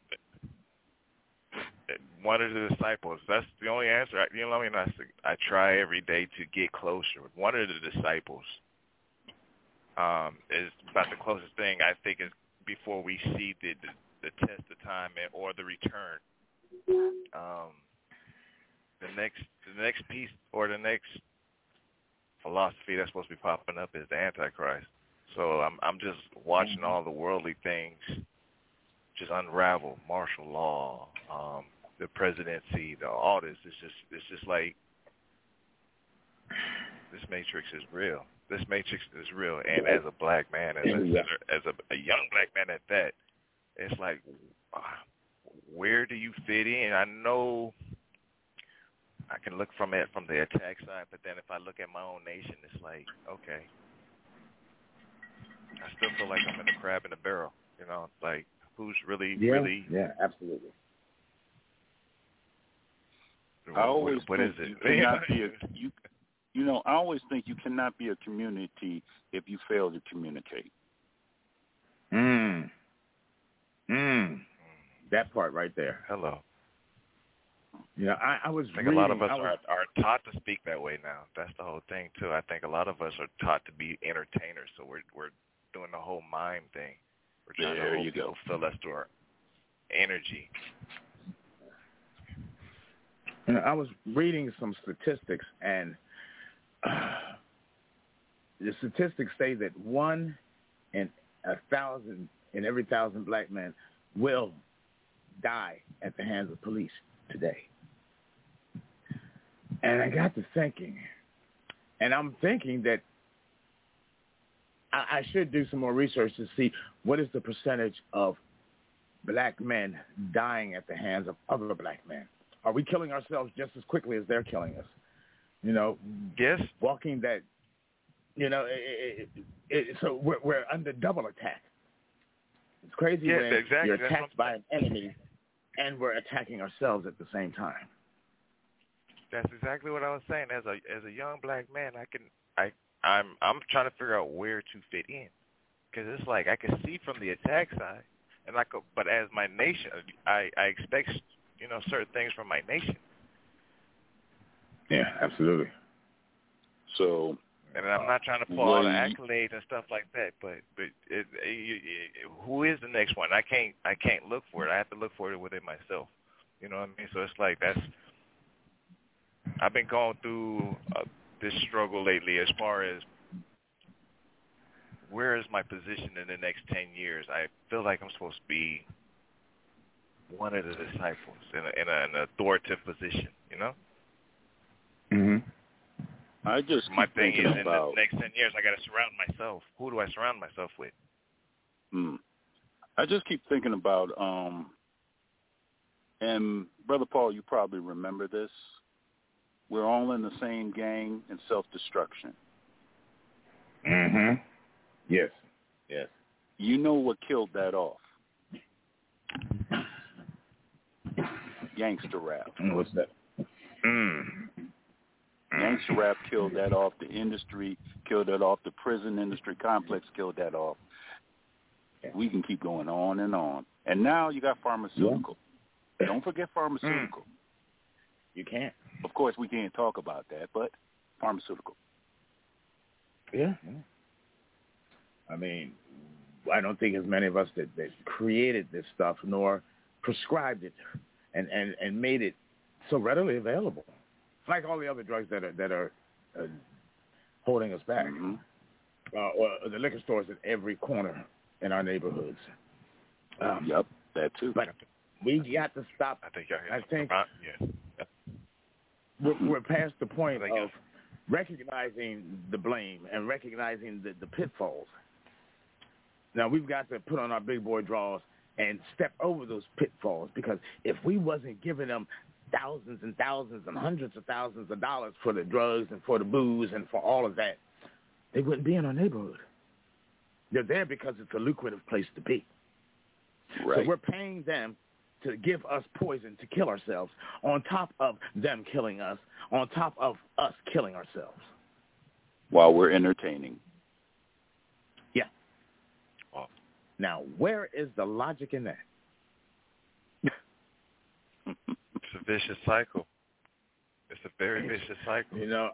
One of the disciples. That's the only answer. I, you know, I mean, I, I try every day to get closer. One of the disciples um, is about the closest thing I think is before we see the the, the test of time and, or the return. Um, the next the next piece or the next philosophy that's supposed to be popping up is the Antichrist. So I'm I'm just watching all the worldly things just unravel. Martial law, um, the presidency, the, all this. It's just it's just like this matrix is real. This matrix is real. And as a black man, as a as a, a young black man at that, it's like, uh, where do you fit in? I know I can look from it from the attack side, but then if I look at my own nation, it's like, okay, I still feel like I'm in a crab in a barrel. You know, like who's really, yeah, really? Yeah, absolutely. I always what, what think is it? you cannot be a, you, you know, I always think you cannot be a community if you fail to communicate. Mm. Mm. That part right there. Hello. Yeah, I, I was I think reading, a lot of us was, are, are taught to speak that way now. That's the whole thing too. I think a lot of us are taught to be entertainers, so we're we're doing the whole mime thing. We're trying there to you people go. fill us through our energy. You know, I was reading some statistics, and uh, the statistics say that one in a thousand, in every thousand black men will die at the hands of police today. And I got to thinking, and I'm thinking that I, I should do some more research to see what is the percentage of black men dying at the hands of other black men. Are we killing ourselves just as quickly as they're killing us? You know, yes. Walking that, you know, it, it, it, so we're, we're under double attack. It's crazy yes, when exactly. you're That's attacked by an enemy and we're attacking ourselves at the same time. That's exactly what I was saying. As a as a young black man, I can I I'm I'm trying to figure out where to fit in, because it's like I can see from the attack side, and I could, but as my nation, I I expect you know certain things from my nation. Yeah, absolutely. So, and I'm not trying to pull all the accolades and stuff like that, but but it, it, it, it, who is the next one? I can't I can't look for it. I have to look for it within myself. You know what I mean? So it's like that's. I've been going through uh, this struggle lately as far as where is my position in the next ten years. I feel like I'm supposed to be one of the disciples in, a, in a, an authoritative position, you know? Mm-hmm. I just my keep thing thinking is about, in the next ten years, I got to surround myself. Who do I surround myself with? Hmm. I just keep thinking about, um, and Brother Paul, you probably remember this. We're all in the same gang in self-destruction. Mm-hmm. Yes. Yes. You know what killed that off? Gangster rap. What's that? Mm. Gangster rap killed that off. The industry killed that off. The prison industry complex killed that off. We can keep going on and on. And now you got pharmaceutical. Yeah. Don't forget pharmaceutical. Mm. You can't. Of course, we can't talk about that, but pharmaceutical. Yeah. I mean, I don't think as many of us that, that created this stuff nor prescribed it and, and, and made it so readily available, like all the other drugs that are that are uh, holding us back, mm-hmm. uh, or the liquor stores at every corner in our neighborhoods. Um, yep, that too. But we got to stop. I think I, I think about, yeah. we're, we're past the point of recognizing the blame and recognizing the, the pitfalls. Now, we've got to put on our big boy draws and step over those pitfalls, because if we wasn't giving them thousands and thousands and hundreds of thousands of dollars for the drugs and for the booze and for all of that, they wouldn't be in our neighborhood. They're there because it's a lucrative place to be. Right. So we're paying them to give us poison to kill ourselves, on top of them killing us, on top of us killing ourselves. While we're entertaining. Now, where is the logic in that? It's a vicious cycle. It's a very vicious cycle. You know,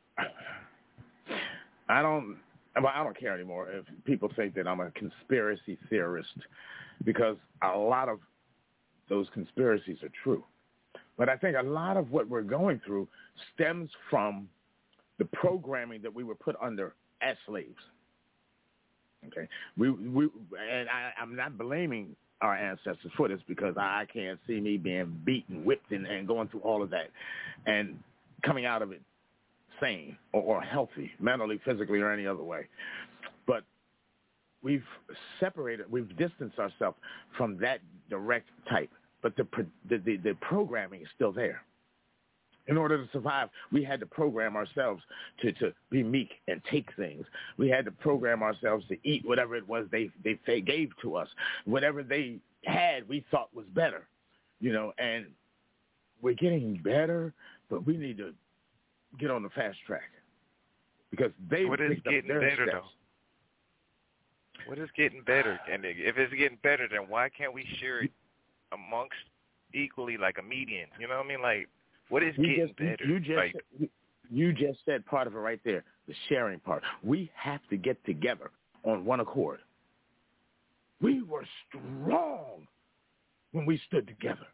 I don't. Well, I don't care anymore if people think that I'm a conspiracy theorist, because a lot of those conspiracies are true. But I think a lot of what we're going through stems from the programming that we were put under as slaves. Okay, we we and I, I'm not blaming our ancestors for this, because I can't see me being beaten, whipped, and, and going through all of that, and coming out of it sane or, or healthy, mentally, physically, or any other way. But we've separated, we've distanced ourselves from that direct type. But the, the the the programming is still there. In order to survive, we had to program ourselves to, to be meek and take things. We had to program ourselves to eat whatever it was they, they, they gave to us. Whatever they had, we thought was better, you know, and we're getting better, but we need to get on the fast track, because they What is picked getting up their better, steps. though? What is getting better? And if it's getting better, then why can't we share it amongst equally, like a median? You know what I mean? Like, what is you getting just, better? You just, like, you, you just said part of it right there, the sharing part. We have to get together on one accord. We were strong when we stood together.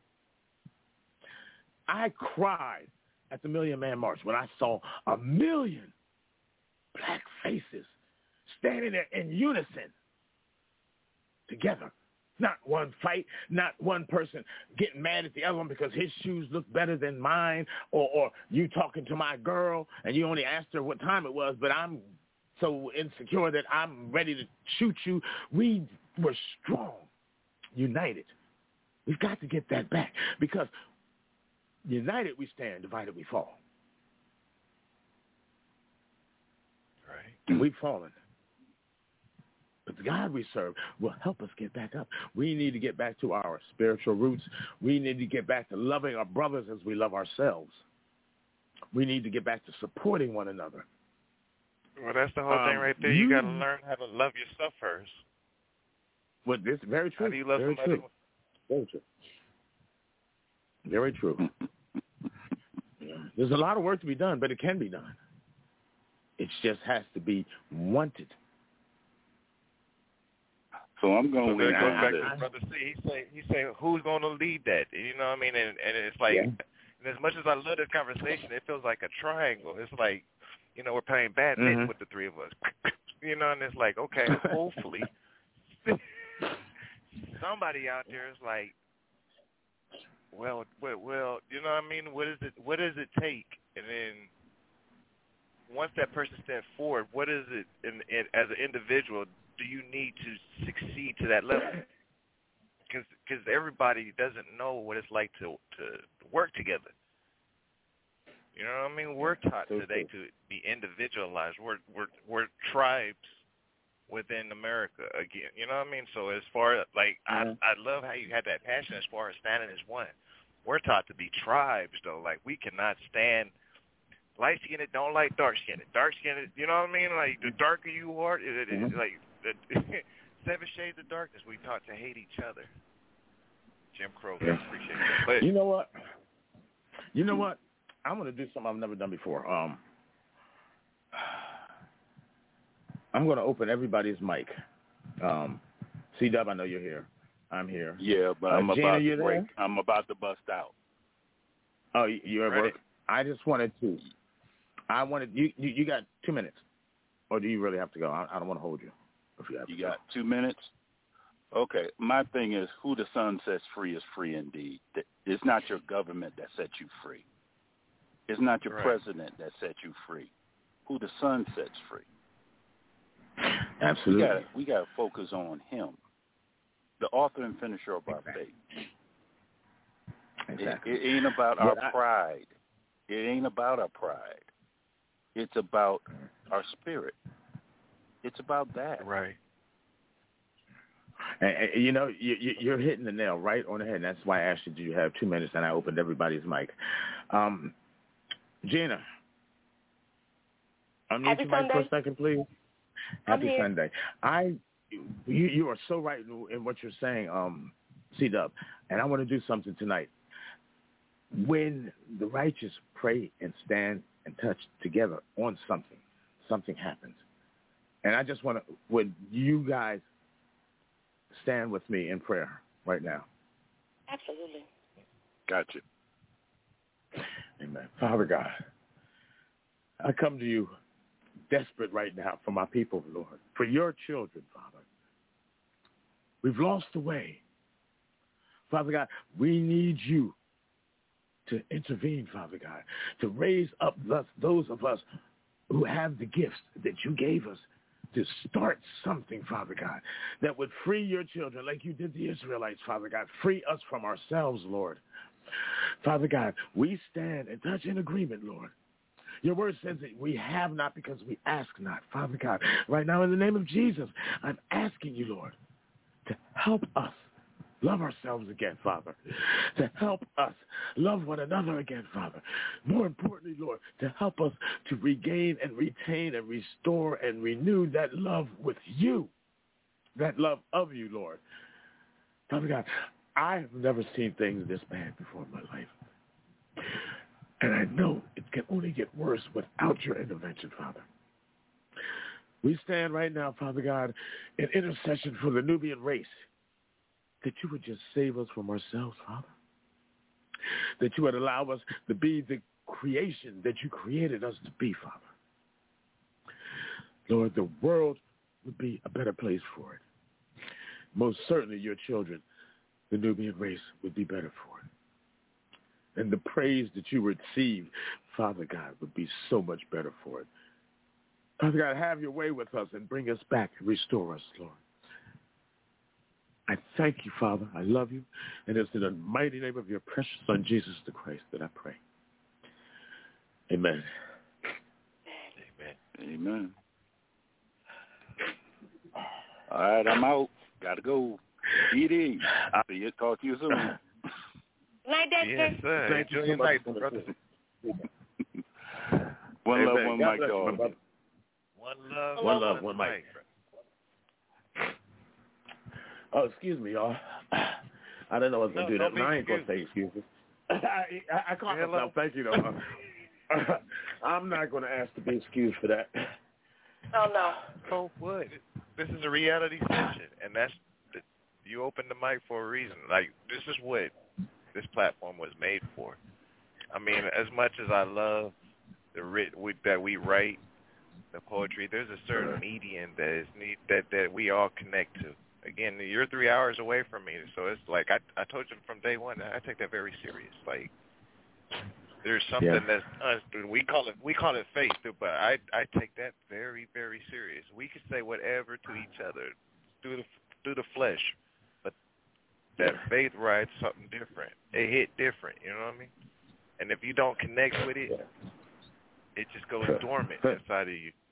I cried at the Million Man March when I saw a million black faces standing there in unison together. Not one fight, not one person getting mad at the other one because his shoes look better than mine, or, or you talking to my girl and you only asked her what time it was, but I'm so insecure that I'm ready to shoot you. We were strong, united. We've got to get that back, because united we stand, divided we fall. right. And we've fallen. But the God we serve will help us get back up. We need to get back to our spiritual roots. We need to get back to loving our brothers as we love ourselves. We need to get back to supporting one another. Well, that's the whole Um, thing right there. You, you got to you- learn how to love yourself first. Well, this is very true. How do you love very somebody? true. Very true. Very true. Yeah. There's a lot of work to be done, but it can be done. It just has to be wanted. So I'm going So to that lean goes on back this. to Brother C. He say, he say, who's going to lead that? You know what I mean? And, and it's like, Yeah. and as much as I love this conversation, it feels like a triangle. It's like, you know, we're playing badminton Mhm. with the three of us. You know, and it's like, okay, hopefully somebody out there is like, well, well, well, you know what I mean? What is it? What does it take? And then once that person steps forward, what is it? In, in, as an individual, do you need to succeed to that level? Because everybody doesn't know what it's like to to work together. You know what I mean? We're taught So today true. to be individualized. We're we're we're tribes within America again. You know what I mean? So as far as, like, Mhm. I I love how you had that passion as far as standing as one. We're taught to be tribes, though. Like, we cannot stand light-skinned, don't like dark-skinned. Dark-skinned, you know what I mean? Like, the darker you are, it, it, Mhm. it's like the seven shades of darkness. We taught to hate each other. Jim Crow, Yeah. appreciate that. But You know what? You know what? I'm going to do something I've never done before. Um, I'm going to open everybody's mic. Um, C-Dub, I know you're here. I'm here. Yeah, but Uh, I'm Gina, about you to break. there? I'm about to bust out. Oh, you- you're at Ready. work? I just wanted to, I wanted, you, you, you got two minutes. Or do you really have to go? I, I don't want to hold you. If you have You to got two minutes? Okay. My thing is, who the sun sets free is free indeed. It's not your government that sets you free. It's not your Right. president that sets you free. Who the sun sets free. go. We Absolutely. got we got to focus on him, the author and finisher of our Exactly. faith. Exactly. It, it ain't about our But I- pride. It ain't about our pride. It's about our spirit. It's about that. right. And, and, you know, you, you, you're hitting the nail right on the head. And that's why I asked you, do you have two minutes? And I opened everybody's mic. Um, Gina, unmute Happy your mic for a Sunday. second, please. I'm Happy here. Sunday. I you, you are so right in what you're saying, um, C-Dub. And I want to do something tonight. When the righteous pray and stand and touch together on something, something happens. And I just want to, would you guys stand with me in prayer right now? Absolutely. Gotcha. Amen. Father God, I come to you desperate right now for my people, Lord, for your children, Father. We've lost the way. Father God, we need you to intervene, Father God, to raise up thus those of us who have the gifts that you gave us to start something, Father God, that would free your children like you did the Israelites, Father God. Free us from ourselves, Lord. Father God, we stand and touch in agreement, Lord. Your word says that we have not because we ask not, Father God. Right now, in the name of Jesus, I'm asking you, Lord, to help us love ourselves again, Father, to help us love one another again, Father. More importantly, Lord, to help us to regain and retain and restore and renew that love with you, that love of you, Lord. Father God, I have never seen things this bad before in my life. And I know it can only get worse without your intervention, Father. We stand right now, Father God, in intercession for the Nubian race, that you would just save us from ourselves, Father. That you would allow us to be the creation that you created us to be, Father. Lord, the world would be a better place for it. Most certainly your children, the Nubian race, would be better for it. And the praise that you receive, Father God, would be so much better for it. Father God, have your way with us and bring us back and restore us, Lord. I thank you, Father. I love you. And it's in the mighty name of your precious Son, Jesus the Christ, that I pray. Amen. Amen. Amen. All right, I'm out. Gotta go. D D. I'll see you. Talk to you soon. Night, Dexter. Yes, sir. Thank Enjoy you your so night, much. brother. One love, Amen. one God mic, bless you, dog. my brother. One love, One one, love, one one mic. mic. Oh, excuse me, y'all. I didn't know I was going to No, do that. don't be I ain't going to say excused. excuses. I, I, I caught Hello? myself. Thank you, though. I'm not going to ask to be excused for that. Oh, no. Oh, what? This is a reality session, and that's the, you opened the mic for a reason. Like, this is what this platform was made for. I mean, as much as I love the writ we, that we write, the poetry, there's a certain medium that is need that that we all connect to. Again, you're three hours away from me, so it's like I I told you from day one, I take that very serious. Like, there's something Yeah. that's uh, we call it we call it faith, but I I take that very very serious. We can say whatever to each other through the through the flesh, but that faith ride's something different. It hit different, you know what I mean? And if you don't connect with it, it just goes dormant inside of you.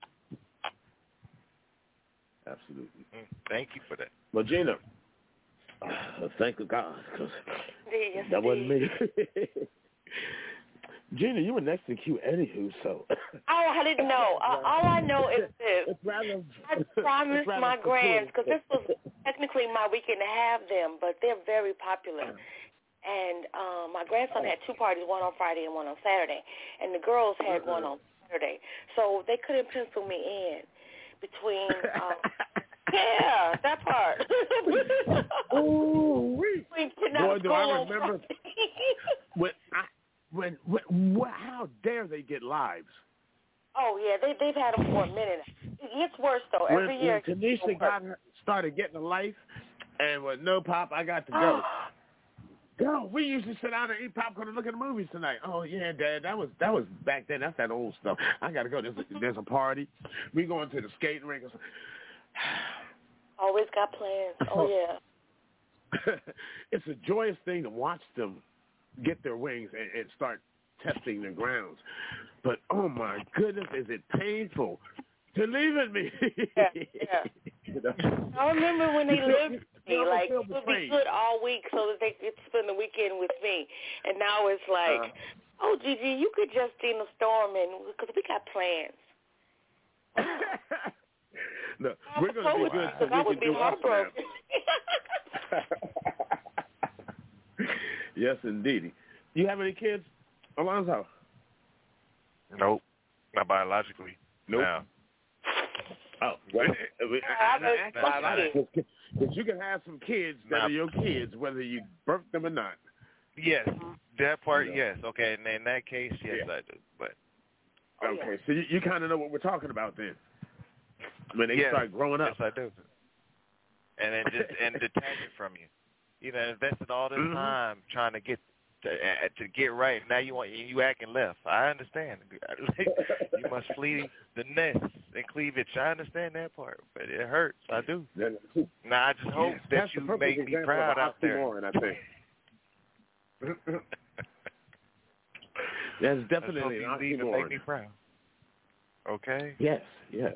Absolutely. Mm, thank you for that. Well, Gina, uh, thank God, because Yes, that wasn't me. indeed. Gina, you were next in queue anywho, so. Oh, I didn't know. Uh, all I know is this. It's rather, I promised it's rather my grands, because this fortuitous. was technically my weekend to have them, but they're very popular. And um, my grandson had two parties, one on Friday and one on Saturday. And the girls had one on Saturday. So they couldn't pencil me in between, um, yeah, that part. Ooh, between getting out boy, of do school I on remember when, I, when, when, when, how dare they get lives? Oh, yeah, they, they've had them for a minute. It gets worse, though. Every when, year when Tanisha got her, started getting a life, and with no pop, I got to go. Go. We used to sit down and eat popcorn and look at the movies tonight. Oh yeah, Dad, that was that was back then. That's that old stuff. I gotta go. There's a, there's a party. We going to the skating rink. Always got plans. Oh yeah. It's a joyous thing to watch them get their wings and, and start testing the grounds. But oh my goodness, is it painful to leave at me? Yeah, yeah. You know? I remember when they You feel- lived you- with me, you like, feel it would be betrayed. good all week so that they could spend the weekend with me. And now it's like, uh, oh, Gigi, you could just in the storm, and because we got plans. no, we're going to be good so I we would can be do us now. heartbroken. Yes, indeed. You have any kids, Alonzo? Nope, not biologically. Nope. No. Oh, well, biologically. But you can have some kids that Nah. are your kids, whether you birth them or not. Yes, that part, You know. yes. Okay, and in that case, yes, Yeah. I do. But Oh, okay, yeah. so you, you kind of know what we're talking about then. When they yes, start growing up. yes, I do. And then just and detach it from you. You know, invested all this Mhm. time trying to get to, uh, to get right. Now you want you acting left. I understand. You must flee the nest and cleavage. I understand that part, but it hurts. I do. Now I just hope Yes, that that's you the perfect make me example proud of an out there. oxymoron, I think. That's definitely Let's hope an you leave and make oxymoron. me proud. Okay. Yes, yes.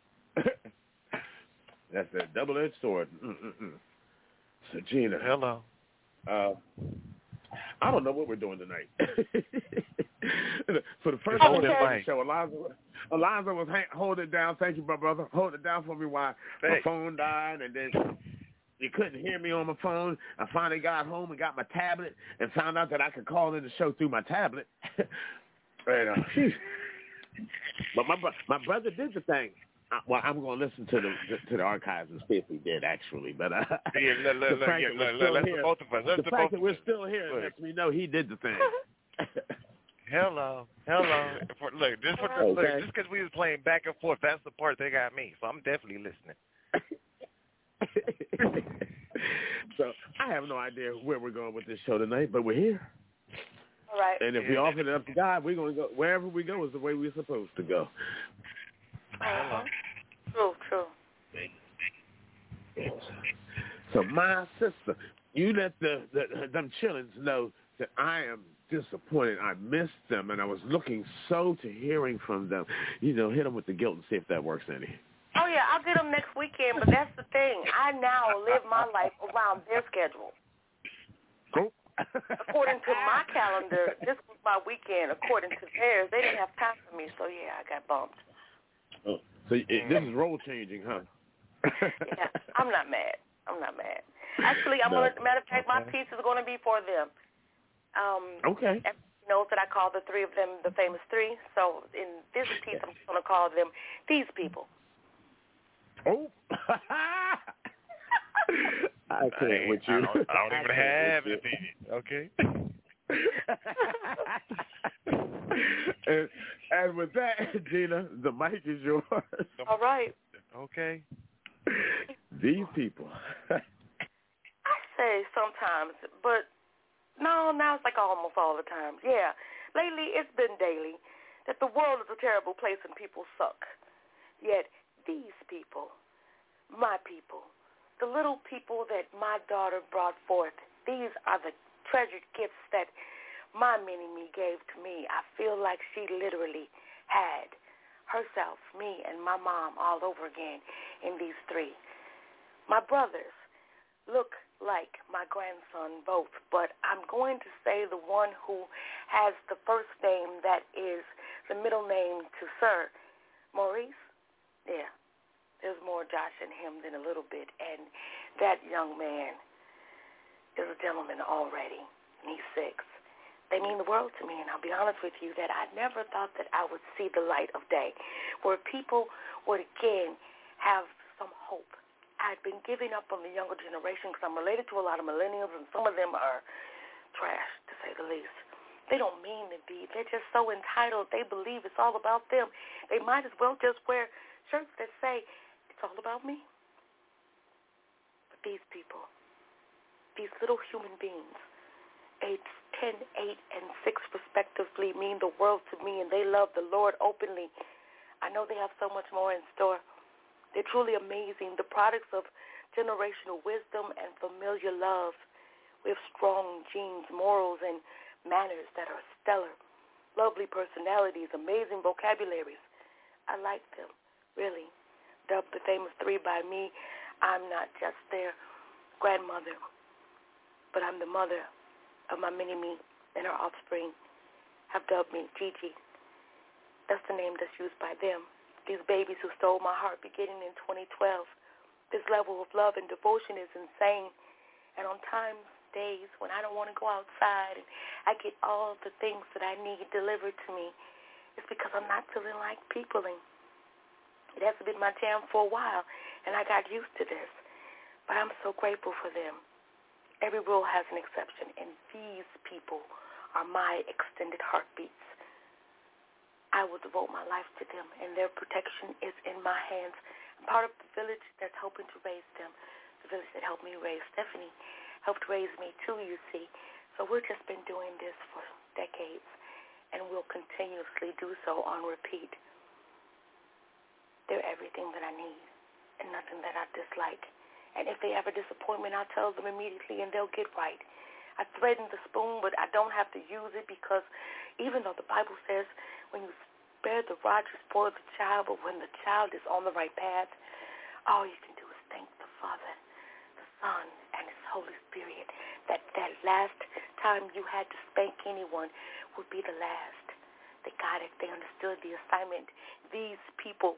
That's a double-edged sword. Mm-mm-mm. So, Gina. Hello. Uh, I don't know what we're doing tonight. For the first It's portion of okay. the show, Alonzo, Alonzo was ha- holding it down. Thank you, my brother. Holding it down for me while my Hey. phone died, and then you couldn't hear me on my phone. I finally got home and got my tablet and found out that I could call in the show through my tablet. and, uh, but my bro- my brother did the thing. Uh, well, I'm going to listen to the to the archives and see if he did actually. But uh, Yeah, look, look, the look, fact yeah, that we're look, still look, let's here, the both of us. Let's the the fact both that of we're us. still here Look. lets me know he did the thing. Hello, hello. For, look, just for Okay. look, just because we was playing back and forth, that's the part they got me. So I'm definitely listening. So I have no idea where we're going with this show tonight, but we're here. All right. And if we offer it up to God, we're going to go wherever we go is the way we're supposed to go. Uh-huh. True, true. So my sister, you let the, the them chillins know that I am disappointed. I missed them, and I was looking so to hearing from them. You know, hit them with the guilt and see if that works any. Oh, yeah, I'll get them next weekend, but that's the thing. I now live my life around their schedule. Cool. According to my calendar, this was my weekend. According to theirs, they didn't have time for me, so, yeah, I got bumped. Oh, so it, this is role changing, huh? Yeah, I'm not mad. I'm not mad. Actually, I'm No. gonna. Matter of fact, my Okay. piece is going to be for them. Um, Okay. everybody knows that I call the three of them the famous three. So in this piece, I'm just going to call them these people. Oh. I can't with you. I don't, I don't I even can't have with it. Okay. and, and with that, Gina, the mic is yours. All right. Okay. These people. I say sometimes, but no, now it's like almost all the time. Yeah. Lately, it's been daily that the world is a terrible place and people suck. Yet these people, my people, the little people that my daughter brought forth, these are the treasured gifts that my mini-me gave to me. I feel like she literally had herself, me, and my mom all over again in these three. My brothers look like my grandson both, but I'm going to say the one who has the first name that is the middle name to Sir Maurice. Yeah, there's more Josh in him than a little bit, and that young man is a gentleman already, and he's six. They mean the world to me, and I'll be honest with you that I never thought that I would see the light of day, where people would again have some hope. I've been giving up on the younger generation because I'm related to a lot of millennials, and some of them are trash, to say the least. They don't mean to be. They're just so entitled. They believe it's all about them. They might as well just wear shirts that say, it's all about me. But these people, these little human beings, age ten, eight, and six respectively, mean the world to me, and they love the Lord openly. I know they have so much more in store. They're truly amazing, the products of generational wisdom and familiar love. We have strong genes, morals, and manners that are stellar, lovely personalities, amazing vocabularies. I like them, really. Dubbed the famous three by me, I'm not just their grandmother, but I'm the mother of my mini-me, and her offspring have dubbed me Gigi. That's the name that's used by them. these babies who stole my heart beginning in twenty twelve. This level of love and devotion is insane. And on times, days when I don't want to go outside and I get all the things that I need delivered to me, it's because I'm not feeling like peopling. It hasn't been my jam for a while, and I got used to this. But I'm so grateful for them. Every rule has an exception, and these people are my extended heartbeats. I will devote my life to them, and their protection is in my hands. I'm part of the village that's hoping to raise them, the village that helped me raise Stephanie, helped raise me too, you see. So we've just been doing this for decades, and we'll continuously do so on repeat. They're everything that I need and nothing that I dislike. And if they have a disappointment, I'll tell them immediately and they'll get right. I threaten the spoon, but I don't have to use it because even though the Bible says when you spare the rod, you spoil the child, but when the child is on the right path, all you can do is thank the Father, the Son, and His Holy Spirit that that last time you had to spank anyone would be the last. They got it. They understood the assignment. These people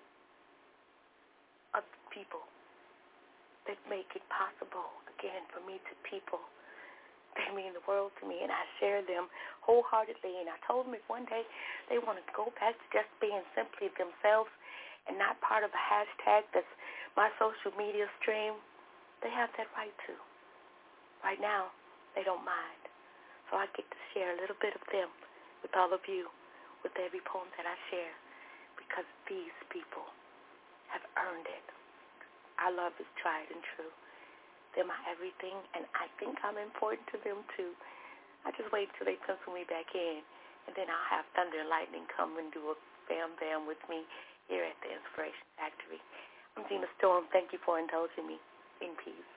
are the people that make it possible, again, for me to people. They mean the world to me, and I share them wholeheartedly. And I told them if one day they want to go back to just being simply themselves and not part of a hashtag that's my social media stream, they have that right to. Right now, they don't mind. So I get to share a little bit of them with all of you, with every poem that I share, because these people have earned it. Our love is tried and true. They're my everything, and I think I'm important to them, too. I just wait till they pencil me back in, and then I'll have Thunder and Lightning come and do a bam-bam with me here at the Inspiration Factory. I'm Gina Storm. Thank you for indulging me. In peace.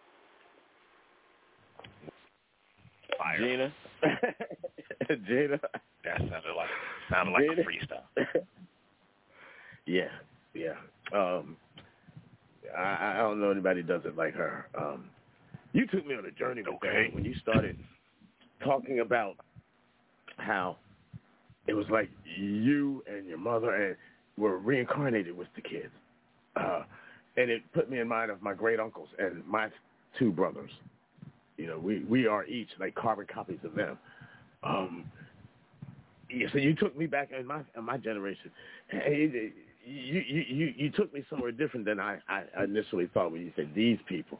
Fire. Gina. Gina. That sounded like, sounded like Gina. a freestyle. Yeah, yeah. Um, I, I don't know anybody does it like her. Um, you took me on a journey with okay. that when you started talking about how it was like you and your mother and were reincarnated with the kids. Uh, and it put me in mind of my great uncles and my two brothers. You know, we, we are each like carbon copies of them. Um, yeah, so you took me back in my in my generation. Hey, You, you you you took me somewhere different than I, I initially thought when you said these people.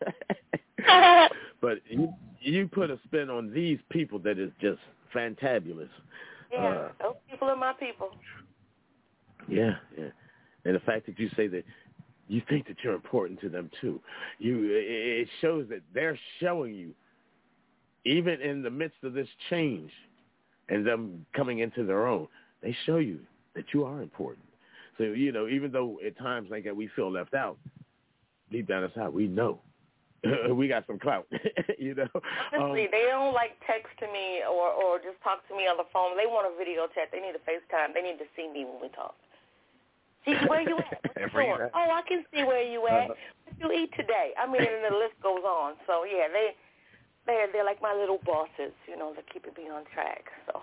But you you put a spin on these people that is just fantabulous. Yeah, uh, those people are my people. Yeah, yeah. And the fact that you say that you think that you're important to them too, you it shows that they're showing you, even in the midst of this change and them coming into their own, they show you that you are important. So, you know, even though at times like that we feel left out, deep down inside we know we got some clout, you know. Honestly, um, they don't like text to me or, or just talk to me on the phone. They want a video chat. They need a FaceTime. They need to see me when we talk. See, where you at? What you doing? Oh, I can see where you at. What you eat today? I mean, and the list goes on. So, yeah, they, they're, they're like my little bosses, you know, they're keeping me on track. So.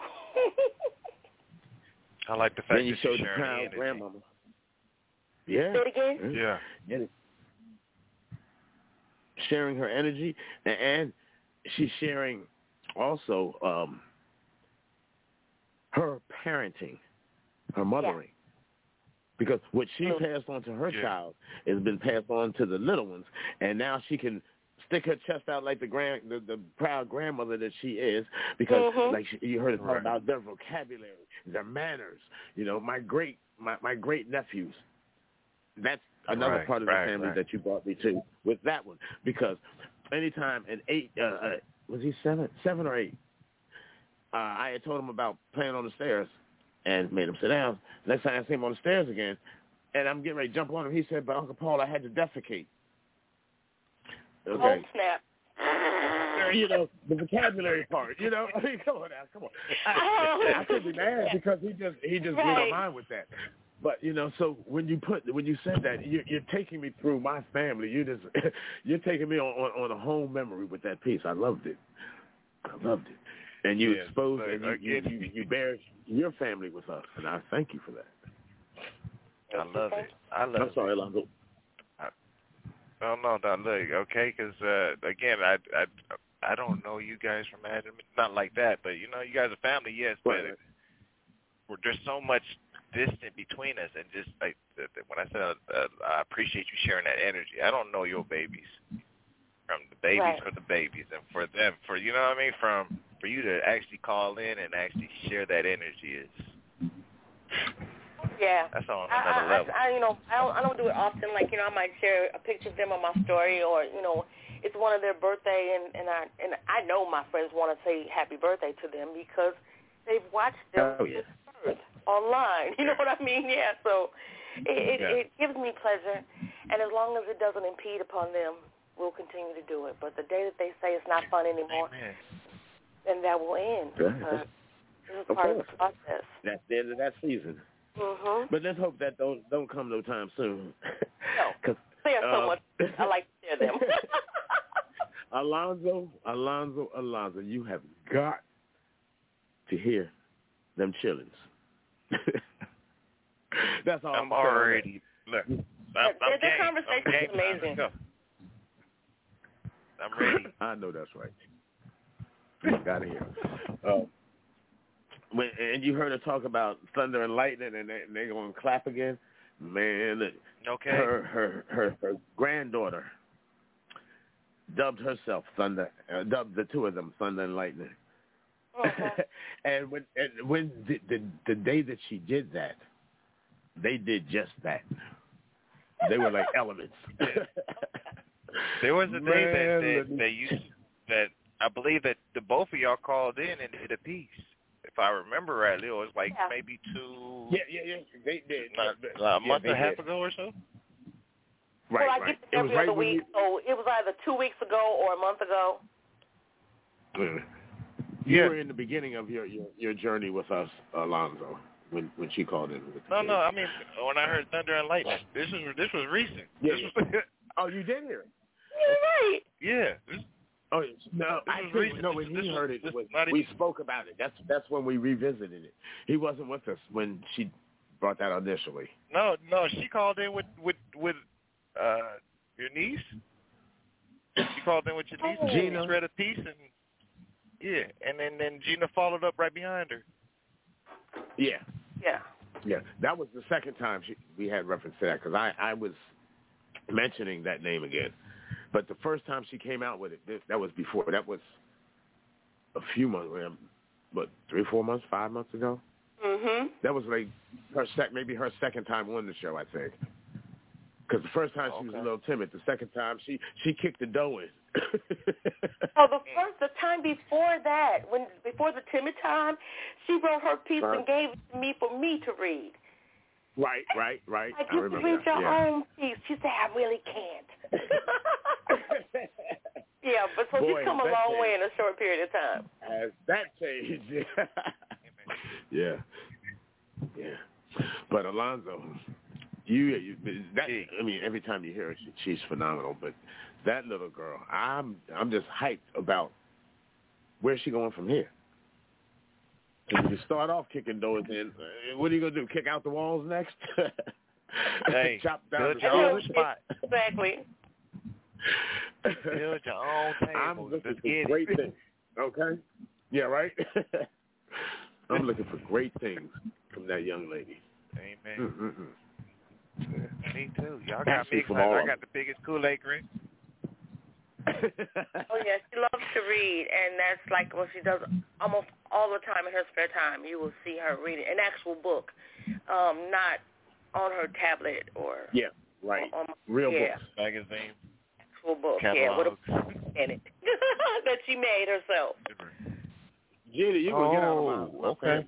I like the fact then you that showed you're the sharing proud grandmama. Yeah. Say it again? Yeah. yeah. Sharing her energy, and she's sharing also um, her parenting, her mothering. Yeah. Because what she passed on to her yeah. child has been passed on to the little ones, and now she can stick her chest out like the grand, the, the proud grandmother that she is, because mm-hmm. like she, you heard us right. talk about their vocabulary, their manners. You know, my great my, my great nephews. That's another right, part of right, the family right. that you brought me to with that one, because anytime an eight uh, uh, was he seven seven or eight, uh, I had told him about playing on the stairs and made him sit down. Next time I see him on the stairs again, and I'm getting ready to jump on him, he said, "But Uncle Paul, I had to defecate." Okay. Oh, snap. You know, the vocabulary part, you know. I mean, come on now, come on. I, I could be mad because he just he just blew my mind with that. But, you know, so when you put when you said that, you're, you're taking me through my family. You just you're taking me on, on, on a home memory with that piece. I loved it. I loved it. And you yeah, exposed like, and you, again, you, you, you bear your family with us, and I thank you for that. Thank I you, love thank it. I love I'm sorry, it. Alonzo. No, no, no, look, okay, because, uh, again, I, I, I don't know you guys from Adam. Not like that, but, you know, you guys are family, yes, but Right. it, we're, there's so much distance between us. And just, like, the, the, when I said uh, uh, I appreciate you sharing that energy, I don't know your babies. From the babies Right. for the babies. And for them, for, you know what I mean, from, for you to actually call in and actually share that energy is... Yeah, that's on I, another I, level. I, you know, I don't, I don't do it often. Like, you know, I might share a picture of them on my story, or you know, it's one of their birthday, and and I and I know my friends want to say happy birthday to them because they've watched them Oh, yeah. online. You know what I mean? Yeah. So it, it, Yeah. it gives me pleasure, and as long as it doesn't impede upon them, we'll continue to do it. But the day that they say it's not fun anymore, Amen. then that will end. Yeah. Because this is Of part of course. the process. That's the end of that season. Mhm. But let's hope that don't don't come no time soon. No. Cause, There's so uh, much. I like to share them. Alonzo, Alonzo, Alonzo, you have got to hear them chillings. That's all I'm, I'm already, look, I'm, I'm The- the game. conversation I'm is game. amazing. Let's go. I'm ready. I know that's right. You got to hear. Uh, when, and you heard her talk about thunder and lightning, and they, they're going to clap again. Man, Okay. her, her her her granddaughter dubbed herself Thunder, uh, dubbed the two of them Thunder and Lightning. Uh-huh. and when and when the, the the day that she did that, they did just that. They were like elements. There was a day that, Man, that, that you, that I believe that the both of y'all called in and did a piece. If I remember rightly, it was like Yeah. maybe two, Yeah, yeah, yeah. They did. not, Yeah, a month they and a half did. ago or so. Right, well, I right. get It it was every right other when week, so it was either two weeks ago or a month ago. you, you Yeah. were in the beginning of your, your, your journey with us, Alonzo, when when she called in. With the No, kids. no. I mean, when I heard thunder and lightning, this was this was recent. Yeah, This was, Oh, you did hear it? You're right. yeah. This, Oh, no, This I was think, recent. no, This- when this he was- heard it, this it was, was not we even- spoke about it. That's that's when we revisited it. He wasn't with us when she brought that initially. no, no. She called in with with with uh, your niece. She called in with your niece. Oh. and Gina. She read a piece and yeah, and then then Gina followed up right behind her. Yeah, Yeah. yeah. That was the second time she, we had reference to that because I, I was mentioning that name again. But the first time she came out with it, that- that was before. That was a few months, what, three, four months, five months ago? Mhm. That was like her sec, maybe her second time on the show, I think. Because the first time she was a Okay. little timid. The second time she she kicked the dough in. Oh, the first, the time before that, when before the timid time, she wrote her piece Huh? and gave it to me for me to read. Right, right, right. Like, I you remember can read that. your yeah. own piece. She said, I really can't. Yeah, but so Boy, she's come a that long changed. way in a short period of time. Has that changed? yeah, yeah. But Alonzo, you, you that I mean, every time you hear her, she, she's phenomenal. But that little girl, I'm I'm just hyped about where's she going from here. If you start off kicking doors in, uh, what are you gonna do? Kick out the walls next? Hey, chop down build the your ceiling? own spot. Exactly. Build your own table. I'm looking Let's for get great it. things. Okay? Yeah, right? I'm looking for great things from that young lady. Amen. Mm-mm-mm. Me too. Y'all got Actually, me from excited. all I of got the biggest Kool-Aid drink. Oh, yeah, she loves to read, and that's like what she does almost all the time in her spare time. You will see her reading an actual book, um, not on her tablet or Yeah, right. on, Real yeah, books. Magazine. actual book. Yeah, with Catalogs. a book in it that she made herself. Gina, you gonna get out of Oh, my, my okay.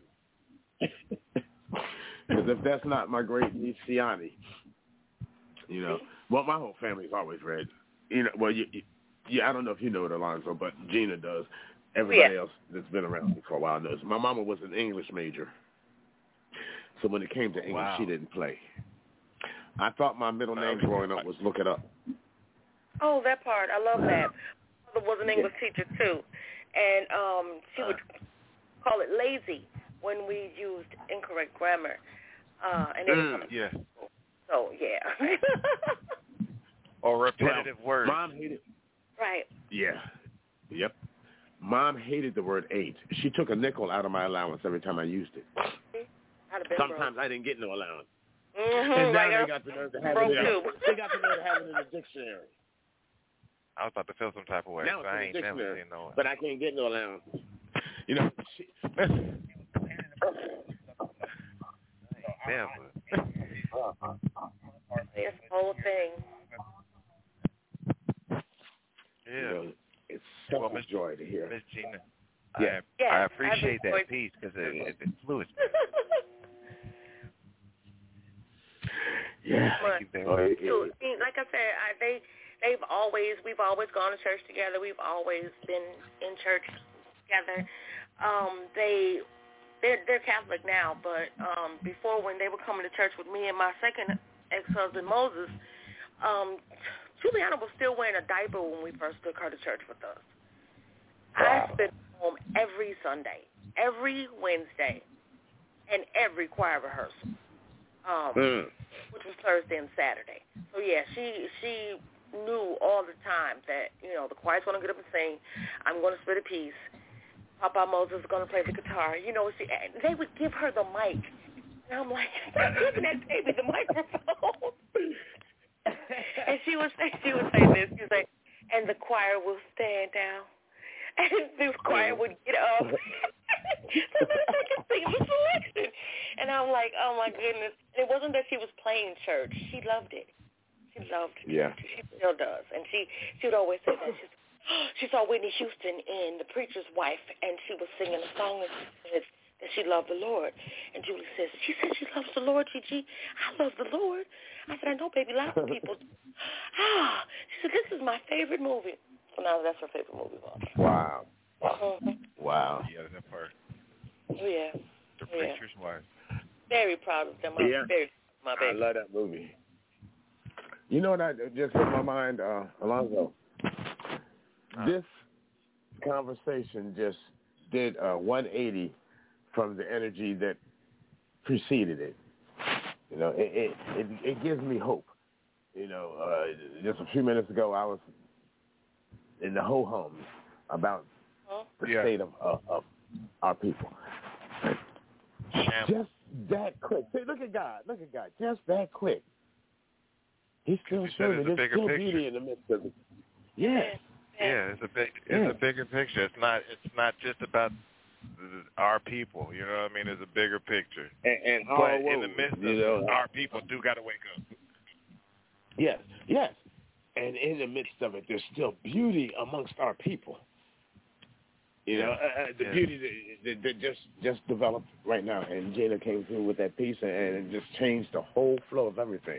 Because if that's not my great niece Siani, you know, well, my whole family's always read. You know, well, you, you, yeah, I don't know if you know it, Alonzo, but Gina does. Everybody Yeah. else that's been around me for a while knows. My mama was an English major, so when it came to English, Wow. she didn't play. I thought my middle name growing up was Look It Up. Oh, that part. I love that. My mother was an English teacher, too. And um, she would call it lazy when we used incorrect grammar. Uh, and it Mm, was yeah. So, yeah. Or repetitive well, words. Mom hated. Right. Yeah. Yep. Mom hated the word eight. She took a nickel out of my allowance every time I used it. I'd have been Sometimes broke. I didn't get no allowance. Mm-hmm, and now right they got the nerve to have broke it in too. They got the nerve to have it in the dictionary. I was about to feel some type of way. Now so it's I in ain't the never dictionary, seen no. but I can't get no allowance. You know, she, never. It's the whole thing. Yeah. You know, it's such well, a joy to hear. Miss Gina, yeah. I, yeah, I appreciate I that piece because it, it influenced me. Yeah. But, Thank you very oh, much. it, it, so, like I said, I, they they've always we've always gone to church together. We've always been in church together. Um, they they're they're Catholic now, but um, before when they were coming to church with me and my second ex-husband Moses, um, Juliana was still wearing a diaper when we first took her to church with us. Wow. I spent home every Sunday, every Wednesday, and every choir rehearsal, um, mm. which was Thursday and Saturday. So yeah, she she knew all the time that you know the choir's going to get up and sing. I'm going to spit a piece. Papa Moses is going to play the guitar. You know, she, they would give her the mic, and I'm like, stop giving that baby the microphone. And she would say, she would say this. She would say, and the choir will stand down, and the choir would get up. So then they can sing the selection, and I'm like, oh my goodness. And it wasn't that she was playing church; she loved it. She loved church. Yeah. She still does, and she she would always say that. She's, she saw Whitney Houston in The Preacher's Wife, and she was singing a song and she said that she loved the Lord. And Julie says, she said she loves the Lord, Gigi. I love the Lord. I said, I know, baby, lots of people do. Ah, she said, this is my favorite movie. So now that's her favorite movie. Wow. Mm-hmm. Wow. Yeah, that part. Oh, yeah. The yeah. Preacher's Wife. Very proud of them. I'm Yeah. very proud of my baby. I love that movie. You know what I just hit my mind, uh, Alonzo? This conversation just did a one eighty from the energy that preceded it. You know, it it, it, it gives me hope. You know, uh, just a few minutes ago, I was in the ho-hums about the yeah. state of, of, of our people. Shambles. Just that quick. See, look at God. Look at God. Just that quick. He's still showing me there's still picture. beauty in the midst of it. Yes. Yeah, it's a big, it's yeah. a bigger picture. It's not, it's not just about our people. You know what I mean? It's a bigger picture. And, and but oh, in the midst you of know, it, our people do got to wake up. Yes, yes. And in the midst of it, there's still beauty amongst our people. You know, uh, the yeah. beauty that, that, that just just developed right now, and Gina came through with that piece, and it just changed the whole flow of everything.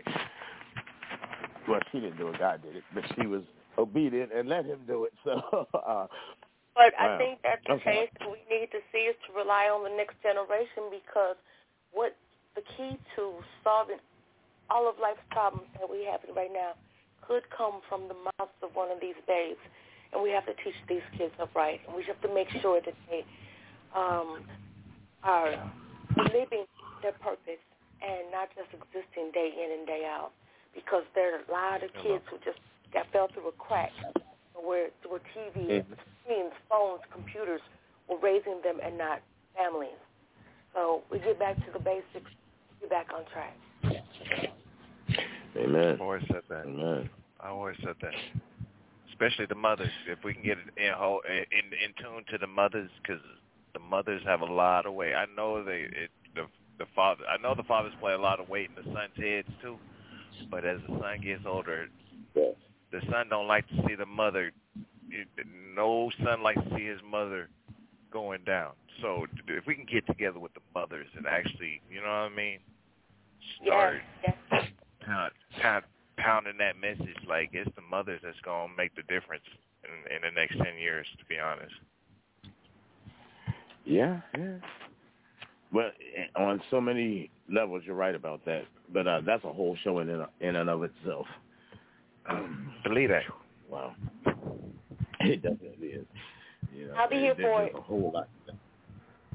Well, she didn't do it; God did it, but she was obedient and let Him do it. So, uh, but wow. I think that the okay. change that we need to see is to rely on the next generation, because what the key to solving all of life's problems that we have right now could come from the mouths of one of these babes. And we have to teach these kids up right. And we have to make sure that they um, are living their purpose and not just existing day in and day out. Because there are a lot of kids who just got fell through a crack where, where T V, mm-hmm. screens, phones, computers were raising them and not families. So we get back to the basics, get back on track. Amen. I've always said that. Amen. I always said that. Especially the mothers. If we can get it in in, in tune to the mothers, because the mothers have a lot of weight. I know they it, the the father. I know the fathers play a lot of weight in the son's heads too. But as the son gets older, yes. the son don't like to see the mother. It, no son likes to see his mother going down. So if we can get together with the mothers and actually, you know what I mean, start yes. Yes. Pound, pound, pounding that message, like it's the mothers that's going to make the difference in, in the next ten years, to be honest. Yeah, yeah. Well, on so many levels, you're right about that. But uh, that's a whole show in in and of itself. Um, Believe that. Wow. It definitely is. You know, I'll be here there, for there's it. a whole lot.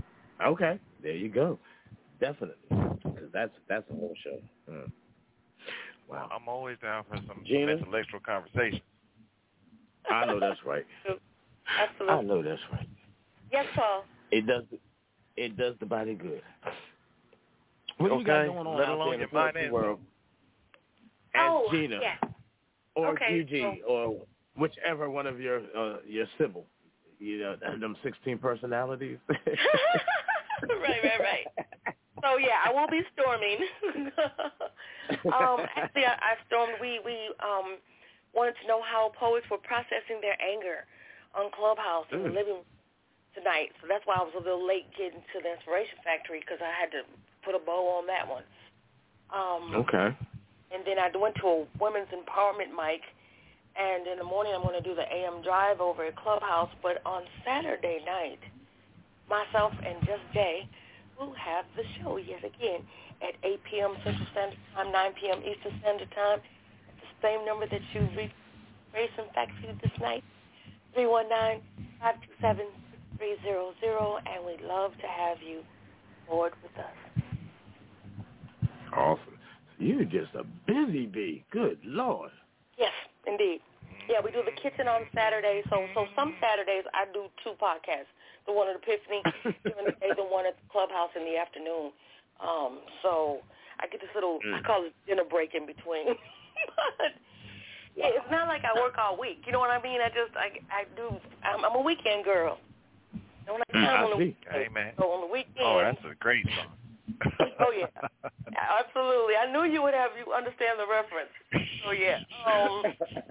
Okay, there you go. Definitely, because that's that's a whole show. Hmm. Wow. I'm always down for some Gina? intellectual conversation. I know that's right. Absolutely. I know that's right. Yes, Paul. It does. It does the body good. What do okay. you got going on Let out alone there in your the poetry mind world? And oh, Gina, yeah. or Okay, Gigi, so- or whichever one of your uh, your symbol. You know, them sixteen personalities. right, right, right. So yeah, I will be storming. um, actually, I, I stormed. We we um wanted to know how poets were processing their anger on Clubhouse in the Mm. living room tonight. So that's why I was a little late getting to the Inspiration Factory because I had to put a bow on that one. Um, Okay. And then I went to a women's empowerment mic. And in the morning, I'm going to do the A M drive over at Clubhouse. But on Saturday night, myself and Just Jay will have the show yet again at eight p.m. Central Standard Time, nine p.m. Eastern Standard Time. At the same number that you reached Inspiration Factory this night, three one nine, five two seven, six three zero zero. And we'd love to have you board with us. Awesome. You just a busy bee. Good Lord. Yes, indeed. Yeah, we do the kitchen on Saturdays. So so some Saturdays I do two podcasts. The one at Epiphany during the day, the one at the Clubhouse in the afternoon. Um, so I get this little, I call it dinner break in between. But yeah, it's not like I work all week. You know what I mean? I just, I, I do, I'm, I'm a weekend girl. Don't like time I on the see. weekend. Amen. So on the weekend. Oh, that's a great song. Oh, yeah. Absolutely. I knew you would have you understand the reference. So, yeah. Um,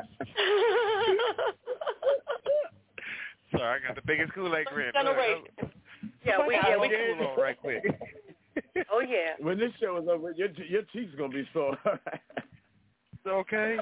Sorry, I got the biggest Kool-Aid grin. Generation. Yeah, we, yeah, we can cool on right quick. Oh, yeah. When this show is over, your your cheeks gonna be sore. It's okay.